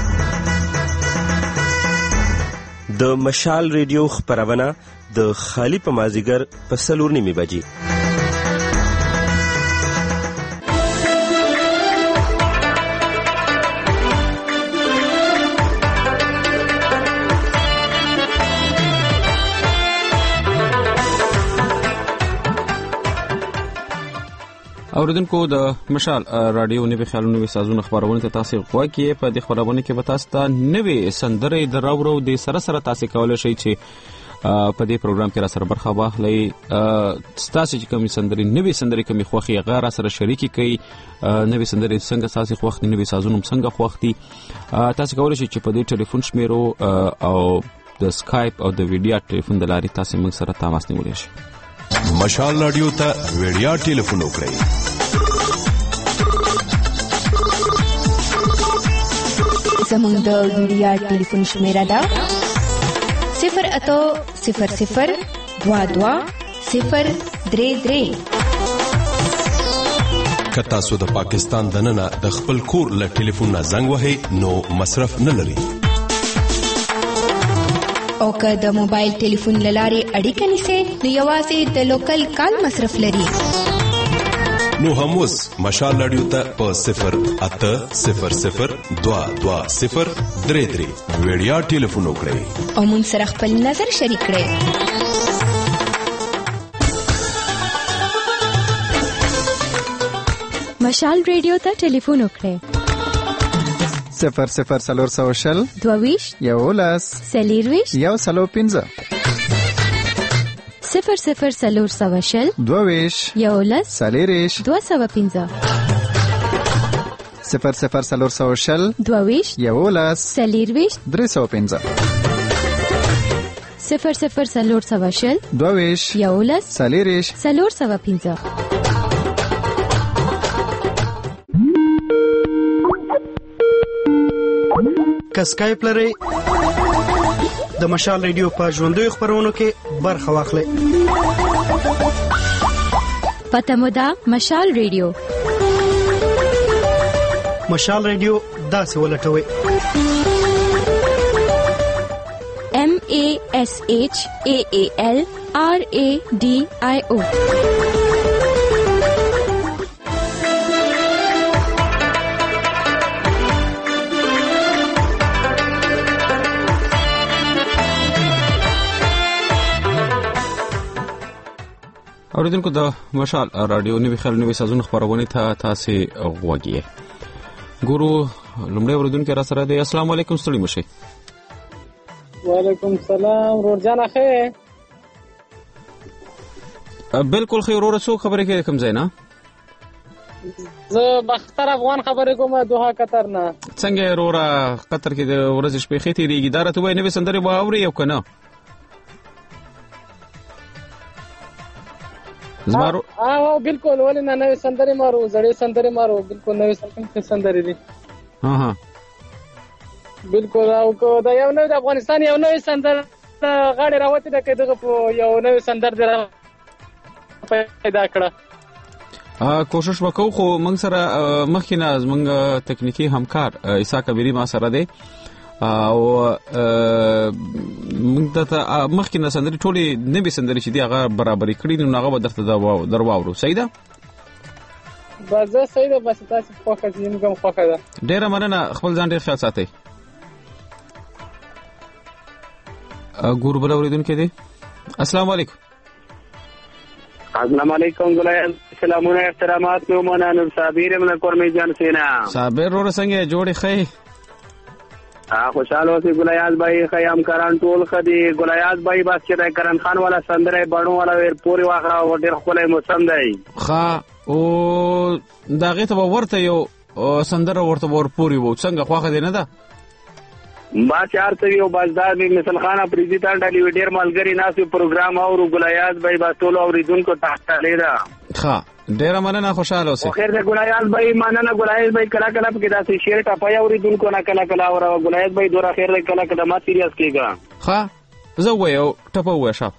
د مشال ریډیو خبرونه د خالی په مازیګر په 4:30 بجې. اوریدونکو د مشال رادیو نوې خیالونه نوې سازونه خبرونه ته تاسو غواړئ په دې خبرونه کې به تاسو ته نوې سندرې د راورو د سره تاسو کولای شئ چې په دې پروګرام کې را سره برخه واخلئ. تاسو چې کوم سندرې نوې سندرې کوم خوخي غیر سره شریکي کوي نوې سندرې څنګه تاسو خوښ نوې سازونه څنګه خوښ دي تاسو کولای شئ چې په دې ټلیفون شمیرو او د اسکایپ او د ویډیو ټلیفون د لارې تاسو موږ سره تماس نیولای شئ. مشال رادیو ته ویډیو ټلیفون وکړئ. زموږ د ویډیو ټلیفون شمیره ده 08000220033. که تاسو د پاکستان دننه د خپل کور له ټلیفون نه زنګ وهئ نو مصرف نه لري. او که د موبایل ټلیفون لارې اړیکه نیسئ نو یوازې د لوکل کال مصرف لري. نو هم اوس مشال رادیو ته په 08000220033 ویډیو ټلیفون وکړئ او مون سره خپل نظر شریک کړئ. مشال رادیو ته ټلیفون وکړئ 00420 22 11 سلیرویش 105 00 22 11 سلیریش 215 00 22 11 سلیریش 315 00 22 11 سلیریش 315 کسکایپ لري د مشال ریډیو په ژوندوي خبرونو کې برخه واخلئ. پته مو ده مشال ریډیو. مشال ریډیو داسې ولټوي: MASHAALRADIO. اوریدونکو د مشال رادیو نوي خل نوي سازونه خبرونه ته تاسو غوږی ګورو. لومړی اوریدونکو را سره دی. السلام علیکم، ستړي مشه. وعلیکم السلام ورجان اخی. بالکل خیر. ورسو خبره کې کوم ځای نه؟ زه بختر افغان خبرې کوم دوحه قطر نه. څنګه ورا قطر کې د ورځې شپې خېتی ریګی دارته وای نوې سندري واوري یو کنه؟ زمارو بالکل ولې نه نوې سندري مارو، زړې سندري مارو، بالکل نوې سندري دي. ها بالکل. او کو دا یو نوې د افغانستان یو نوې سندر غاړي راوته ده کده په یو نوې سندر در پیدا کړه. کوشش وکاو خو موږ سره مخکینه موږ تکنیکی همکار عیسی کبیری ما سره دی او موږ ته مخکینه سندري ټولي نوې سندري چې دی هغه برابرې کړې نو هغه به درته درواورو. صحیح ده؟ بس صحیح ده. بس تاسو خوښه دي، موږ هم خوښه ده. ډیره مننه. خپل ځان ډیر خیال ساتئ. ګور بل اوریدونکو دی. السلام علیکم. السلام علیکم ګلایان. سلامونه احترامات مې ومنه. صابر من کورمې جان سینا. صابر ور څنګه جوړې خې؟ خوشاله اوسې ګلایان بھائی. خیام کران ټول خدي ګلایان بھائی. بس چې کرن خان والا سندره بڼو والا ور پوری واخره و ډیر خلای موسم دی. ښا او داغه ته ورته یو سندره ورته ور پوری وو. څنګه خواخه دی نه ده؟ ما چارته یو بازدار می مثال خان افریدی تا ډالی ډیر مالګری ناسو پروګرام او ګلایان بھائی با ټول اوریدونکو تحت لیدا. ښا ډیر مننه. خوشاله اوسې. خیر ده ګلایان بھائی. مننه ګلایان بھائی. کلا کلا په داسې شیر ټاپای اوریدونکو نه کلا کلا اور ګلایان بھائی دورا خیر ده کلا کلا ما سیریس کیګا. ښا زه وایو ټاپو وښه.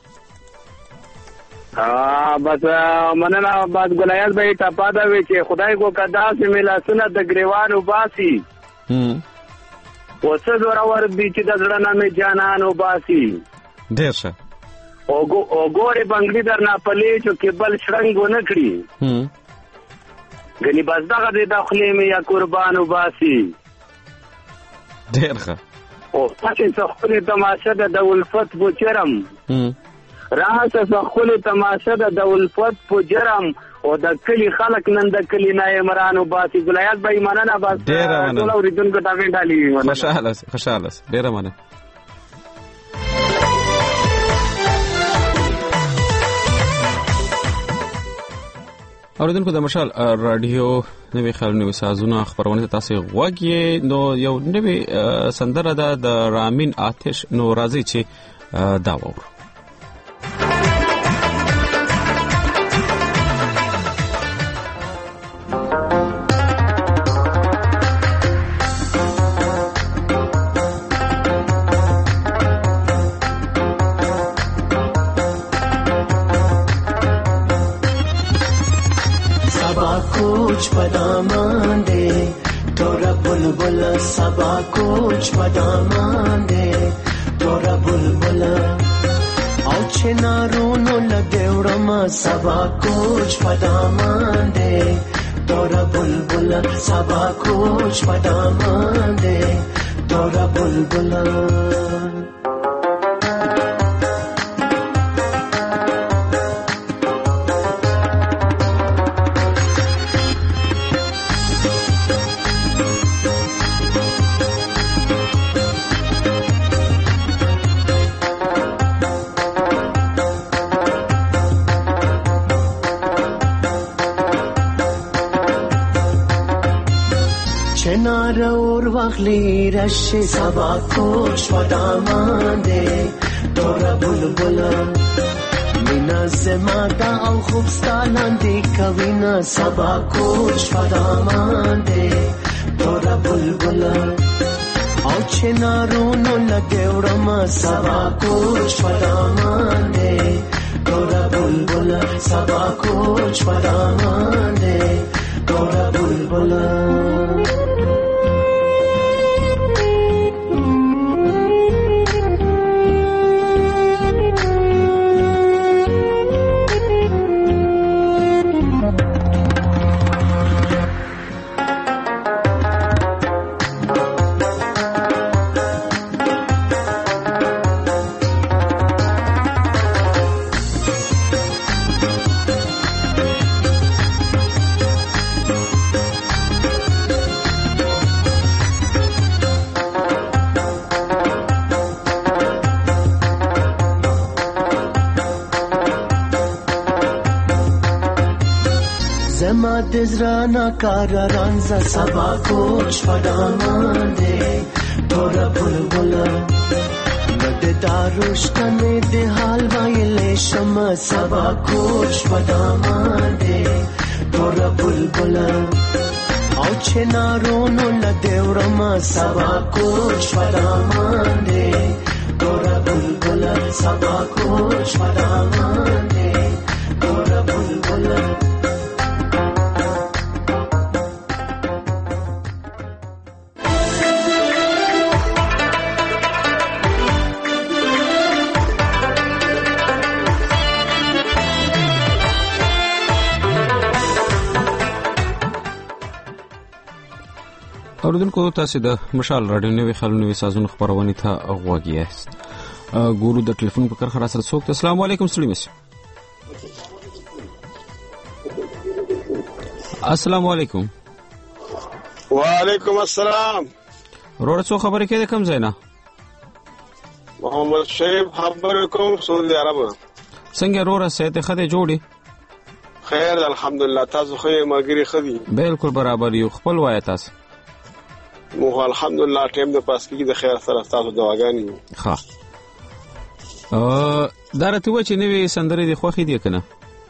بس مننه. بعد ګلایان بھائی ټاپا دا وی چې خدای کو کدا سي ملا سنت د گریوان وباسي. وڅ دورا ور دي چې د زړه نامه جانان وباسي. ډیر ښه. او ګورې بنگړي در نه پلې چې کېبل شرنګ ونه کړي. غني بس دغه د داخلي مې یا قربان وباسي. ډیر ښه. او تاسو څه خپل تماشه د دولفت بوچرم. راځه څه خپل تماشه د دولفت بوچرم او د کلی خلک نن د کلی نه عمران وباسي. ګلایات به ایمانه بس ټول اوریدونکو ته وینډالي. خوشاله ډیر مننه. اوریدونکو د مشال رادیو نوې خبرونه نوې سازونه خبرونه تاسو غوږی. نو یو نوې سندره ده د رامین آتش. نو راځي چې دا وورو. कुछ बदामान दे तोरा बुलबुल सबा कुछ बदामान दे तोरा बुलबुल औचे नारोनो लगेवड़मा सबा कुछ बदामान दे तोरा बुलबुल सबा कुछ बदामान दे तोरा बुलबुल. واخلی رش سبا کوچ و دامانده دورا بلبلا مینا زمادا او خوبستانندی کوینا سبا کوچ و دامانده دورا بلبلا او چنارونو لدیورما سبا کوچ و دامانده دورا بلبلا سبا کوچ و دامانده دورا بلبلا دزرانا کارا رانزا سبا کوچ پدامانده دورا بلبلا نده داروشتنه ده حال وایل شما سبا کوچ پدامانده دورا بلبلا او چنارونو لدیورما سبا کوچ پدامانده دورا بلبلا سبا کوچ پدامانده دورا بلبلا اوریدونکو تاسو د مشال رادیو نوې خلونو سازونو خبرونه ته غوږی یاست. ګورو د ټلیفون په کرخه سره څوک. السلام علیکم سلیمس. السلام علیکم. وعلیکم السلام. ورور څو خبرې کې کم زینا محمد شیب خبر کوم سعودي عرب. څنګه ورور سه ته خدای جوړي؟ خیر الحمدلله. تاسو خو ماګری خدي؟ بالکل برابر یو. خپل وای تاسو؟ مو الحمدلله ټیم د پاس کې د خیر سره تاسو دعاګانې. ښه. دا راته و چې نوې سندرې د خوخي دي کنه؟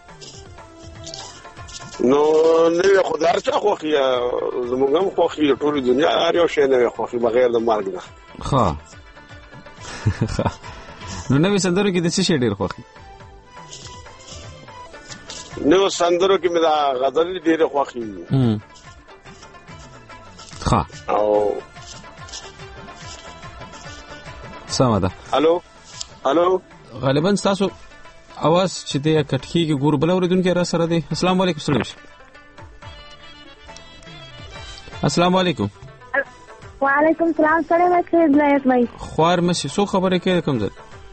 نو نوې خدای ته خوخي زموږ هم خوخي ټول دنیا هر یو شی نوې خوخي بغیر د مرګ نه. ښه. نو نوې سندرو کې د څه شی ډیر خوخي؟ نو سندرو کې مې دا غزل ډیر خوخي. ها او سمه ده. الو غالبا تاسو اواز چې د کټکی کې ګور بل اوریدونکو را سره دی. السلام علیکم سلام. السلام علیکم. وعلیکم السلام. سلام علیکم. خوار مې څو خبرې کې کوم ځل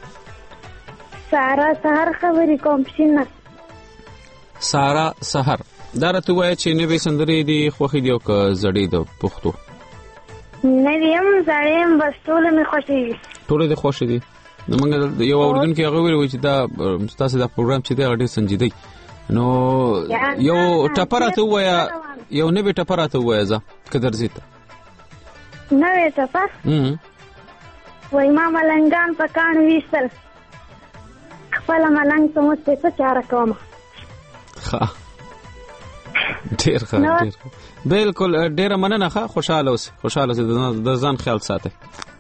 سارا سحر خبرې کوم شنه. سارا سحر دا راته وایي چې نوې سندرې دی خوخي دی او که زړې د پښتو؟ نه دیم زړې بس ټول می خوشي. ټول دې خوشي دي. نو موږ یو اوریدونکو هغه ویل چې دا تاسو دا پروګرام چې دی ډېر سنجیدي. نو یو ټپراته وایا یو نوې ټپراته وایا ځه کدر زیته نوې ټپر وای ما ملنګان په کان ویسل خپل ملنګ ته مو څه چاره کوم. ښه ډیر ښه ډیر بالکل ډیر مننه. ښه خوشاله اوسئ د ځان خیال ساتئ.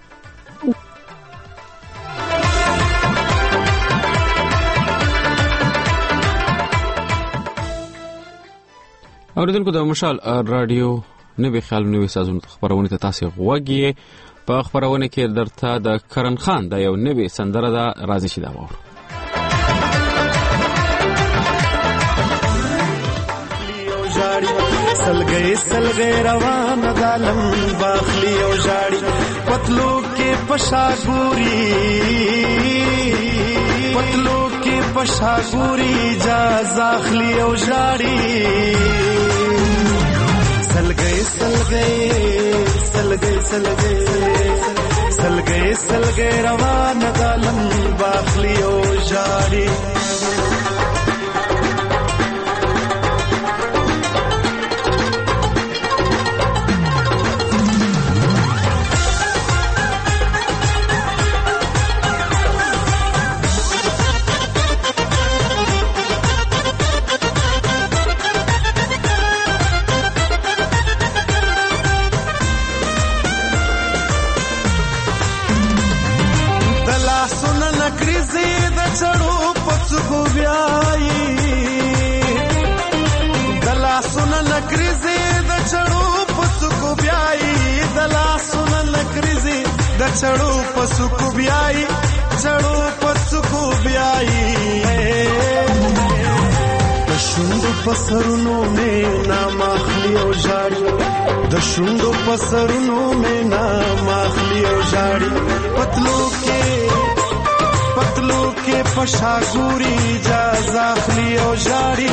اوریدونکو د مشال رادیو نوې خیال نوې سازونو خبرونه ته تاسو غوږی. په خبرونه کې درته د کرن خان د یو نوې سندره دا راځي شي دا وره. سلګي روان دالم باخلی او جاړي پتلو کې پشاګوري جا زاخلی او جاړي سلګي روان دالم باخلی او جاړي چړو پسو کو بیاي چړو پسو کو بیاي د شوندو پسرونو مې نام اخلي او جاړي د شوندو پسرونو مې نام اخلي او جاړي پتلو کې پشا ګوري جاز اخلي او جاړي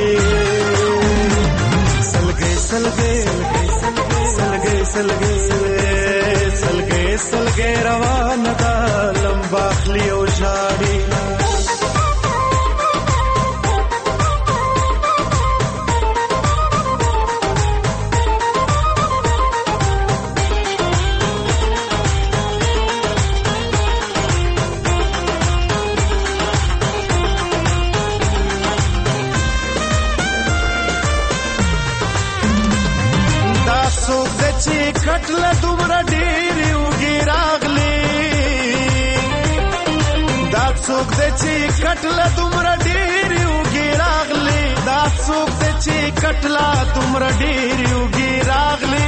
سلګي روان دا لمبا اخلي او جاړي کټل دومره ډېر وګي راغلي دا څوک د چې کټل دومره ډېر وګي راغلي دا څوک د چې کټل دومره ډېر وګي راغلي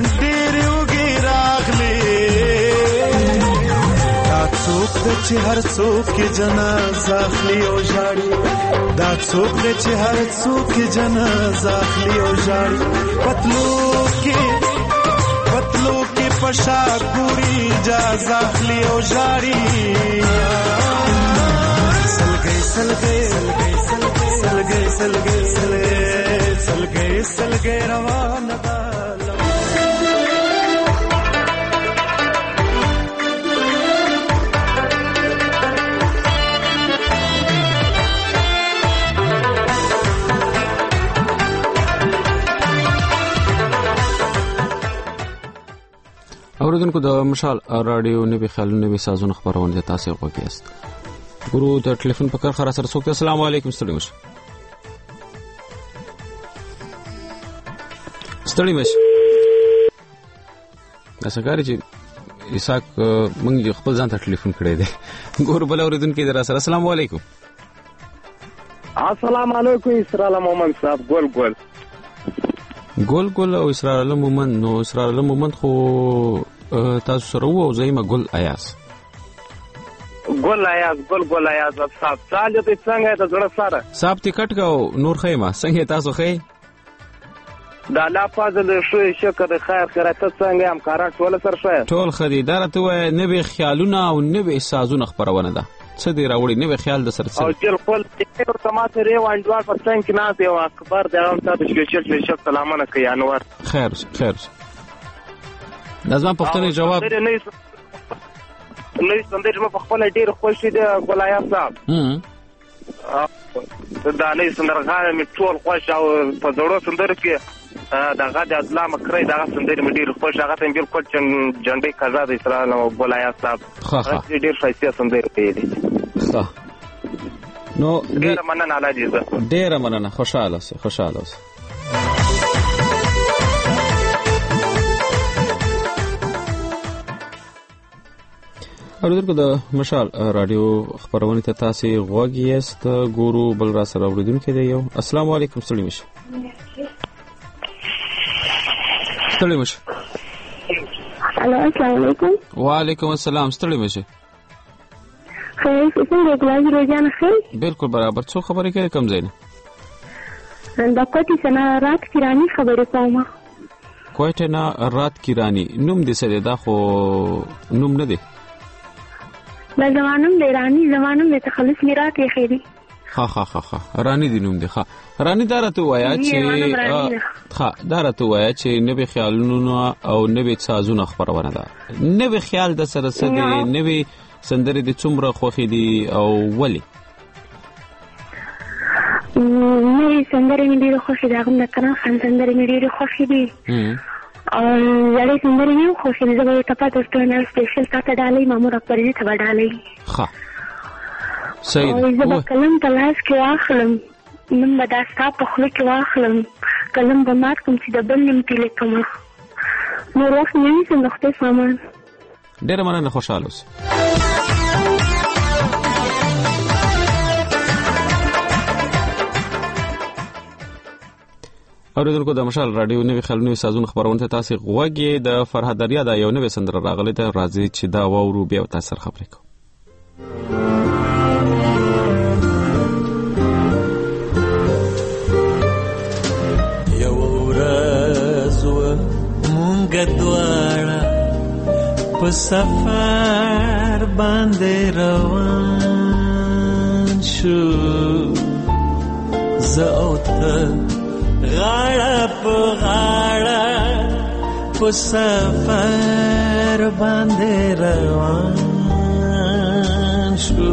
دا څوک د چې هر څوک کې جنازه اخلي او جاړي دا څوک د چې هر څوک کې جنازه اخلي او جاړي پتلو کې پشا ګوري جاز اخلي او جاړي سلګي روان دا اوریدونکو د مشال رادیو نوي خیالونه نوي سازونه خبرونه تاسو غوښتاست ګورو د ټلیفون په کار خره سره څوک السلام علیکم ستړي مشه تاسو ګاري چې اساک مونږ خپل ځان ته ټلیفون کړی دی ګورو بل اوریدونکو در سره السلام علیکم السلام علیکم اسرائیل مومن صاحب ګل او اسرائیل مومن نو اسرائیل مومن خو تاسو سره وو زېما ګل ایاز صاحب څنګه ته څنګه د زړه سره صاحب ټیکټ کو نور خیمه څنګه تاسو خې دا لا فاضل شو شکر خیر خیرات څنګه همکاران ټول سره شوی ټول خریدار ته وای نه به خیالونه او نه به سازونه خبرونه ده څه دی راوړي نه به خیال د سره او چې خپل ټماټر یې وانډوار پر څنګه کې نه دی او اکبر دا هم تاسو شکر سلامونه کوي انور خیر لازم پښتني جواب نو سندره په خپل ډیر خوشی دی ګلایا صاحب دا نه سندرغه می ټول خوش او په زړه سندره کې دا غاډه اسلام کړی دا سندره می ډیر خوش هغه ته بالکل جنډي قزا د اسرائیل او ګلایا صاحب ډیر ښایسته سندره دی نو ډیر مننه علاجي ډیر مننه خوشاله اوسه اوریدونکو د مشال رادیو خبرونه ته تاسو غوږیاست ګورو بل را سره اوریدونکو دی یو السلام علیکم ستړي مشه السلام علیکم وعلیکم السلام ستړي مشه خیر څنګه ګلای روزانه خیر بالکل برابر څو خبرې کوي کم زین دا کوټی سنا رات کیرانی خبره کوم کوټه نه رات کیرانی نوم دې سره دا خو نوم نه دی دا زمانم دی رانی زمانم د تخلص میراث یې خېری ها رانی دی نوم دی رانی دارته وایا چې نبی خیالونو او نبی سازونه خبرونه ده نبی خیال د سره سره دی نبی سندره د څومره خوخي دی او ولی نبی سندره مې ډیره خوښه ده هغه کړه خان سندره مې ډیره خوښه دي او یاري سندره مې خوښه ده زه ته پاتې ستونه سپیشل تاسو ډالۍ مامور پرې ته ډالۍ ښه صحیح زه کلم په لاس کې واخلم نن به دا ستا په خوله کې واخلم کلم به مات کوم چې د بل نوم تې لیکم نور وخت نه نیسم د خدای سامان ډېره مننه خوشحاله اوسئ اوریدونکو د مشال رادیو نوي خلونو سازون خبرونه تاسو غوږی د فرهاد دریا د یو نوې سندره راغله ته راځي چې دا وورو بیا تاسو خبرې کو. یو ورځ مونږ دواړه په سفر باندې روان شو زه او ته غاړه په غاړه په سفر باندې روان شو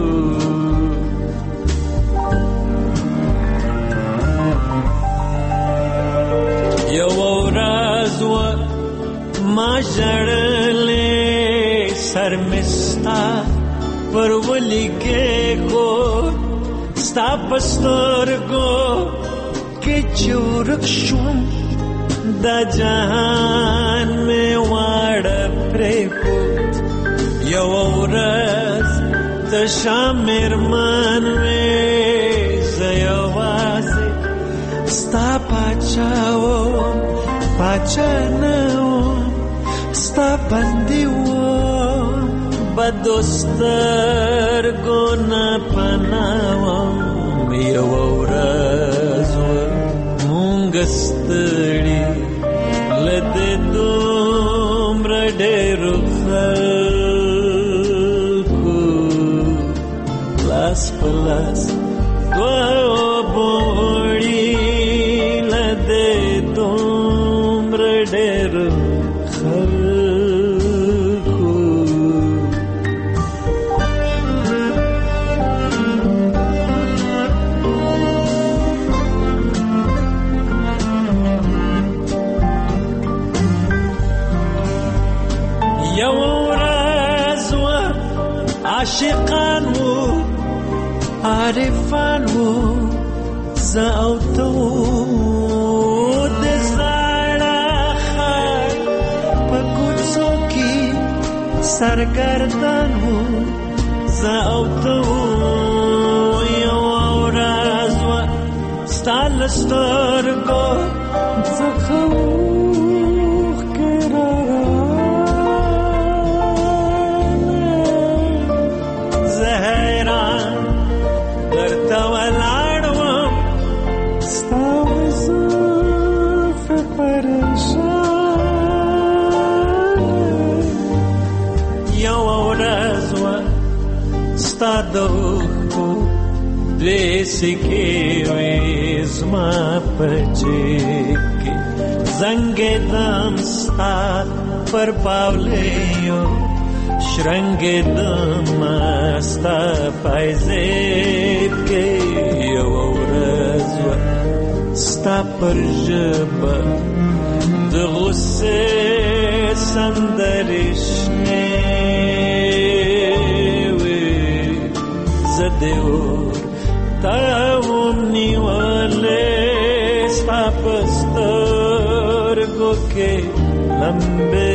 یو ورځ ما ژړلې سر مې ستا پر ولیکې کو ستا په سترګو کې چورک شوم دا جهان مې واړه پرېښود یو ورځ تشه مېرمن مې زه یوازې ستا پاچا وم پاچا نه وم ستا بندي وم بدو سترګو نه پناه وم یو ورځ مونږ ستړي له دې دومره ډېرو خلکو لاس په لاس وبوړي له دې دومره ډېرو خلکو. عاشقان وو عارفان وو زه او ته د زړه خر په کوڅو کې سرګردان وو زه او ته یو ورځ ستا له سترګو څخه ستادوخو لیسکی ویزما پچکی زنگ دم ستاد پر پاولیو شرنگ دم ستا پایزیب که یو ورزو ستا پر جبا د غصه سندرشنه زدور تاوم نیواله ستا پسترگو که لمبه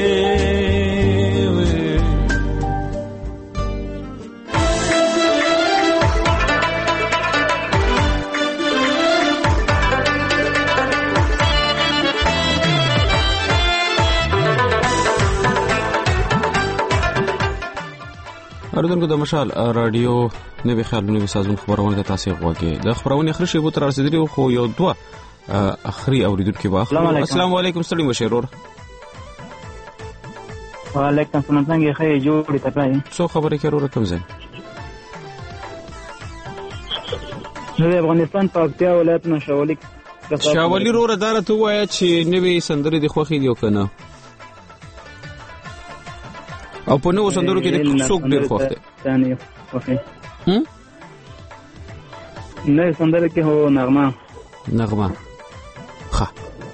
اوریدونکو د مشال رادیو نوي خلونو سازون خبرونه تاسو غوږی د خبرونه اخر شی بو تر رسیدلی خو یو دوه اخري اوریدونکو واخلو. السلام علیکم ستړي مشرور. وعلیکم السلام څنګه ښه جوړی تکای څو خبرې کړو کوم ځای نو افغانستان په اکتیا ولایت نشاولی شاولی رو ردار ته وای چې نوې سندرې د خوخي دی کنه او په نو سندرو کې څوک ډیر خوښ دی ثاني اوکي نه سندره کې هو نغمه ښه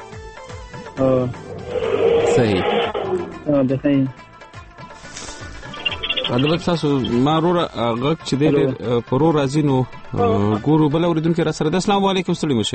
صحیح ده صحیح البته تاسو ما رو غږ چې د پرو راځي نو ګورو بل اوریدونکو را سره د السلام علیکم ستړي مشه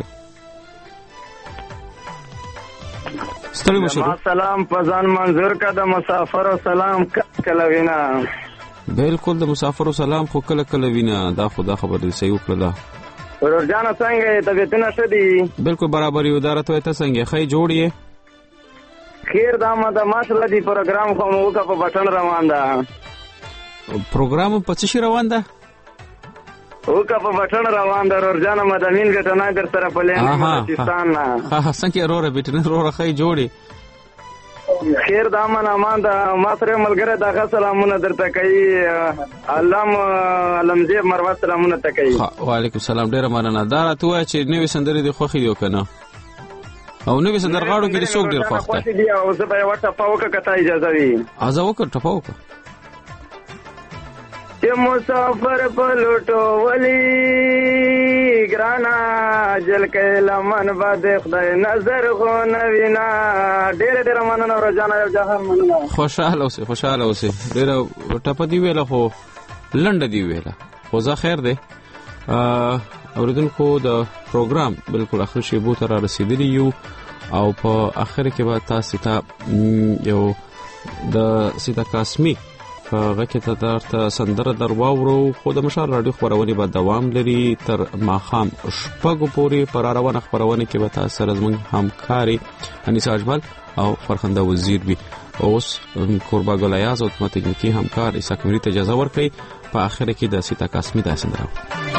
ستړي مشه سلام فزان منظور کا د مسافر سلام کله وینا بالکل د مسافر سلام خو کله کله وینا دا خدا خبر دی صحیح وکړه ورجانه څنګه طبيعتونه ښه دي؟ بالکل برابر یو. دارته ته څنګه خی جوړ یې؟ خیر دا ماشاءالله دی پروګرام خو موږ په بټن روان ده. پروګرام په څه شي روان ده؟ وکه په بټن روان ده. ورجانه مدامین ګټنه در سره په لین پاکستان نه. څنګه وروره بیٹنه وروره خی جوړي؟ خیر دا امان دا ما سره ملګری دا سلامونه درته کوي. علم زیب مروت سلامونه ته کوي. وعلیکم السلام. ډیره مننه. دا راته وایي چې نوې سندرې د خوښې دی کنه؟ او نوې سندرغاړو کې د څوک ډیر خوښ دی؟ او زه به یو ټپه وکړه که ته اجازه وي. وکړه ټپه وکړه. چې مسافر په لوټولي ګرانا جلکې لمن باندې خدای نظر خو نه وینا. ډېره مننه ورځانه یو جهان مننه. خوشاله اوسې. ډېره ټپه دی ویله خو لنډه دی ویله خو زه خیر دی. اوریدونکو د پروګرام بالکل اخر شیبو ته را رسیدلی یو او په اخر کې به تاسو ته یو د سیتا قاسمی غږی ته درته سندره در واورو. خو د مشال راډیو خپرونې به دوام لري تر ماښام 6 پورې. پر روانه خپرونه کې به تاسو سره زموږ همکاري انیسه اجمل او فرخنده وزیر وي. اوس قربا ګل ایاز او تکنیکی همکار عیسی کمری ته اجازه ورکړئ. په اخر کې د سیتا قاسمی د سندره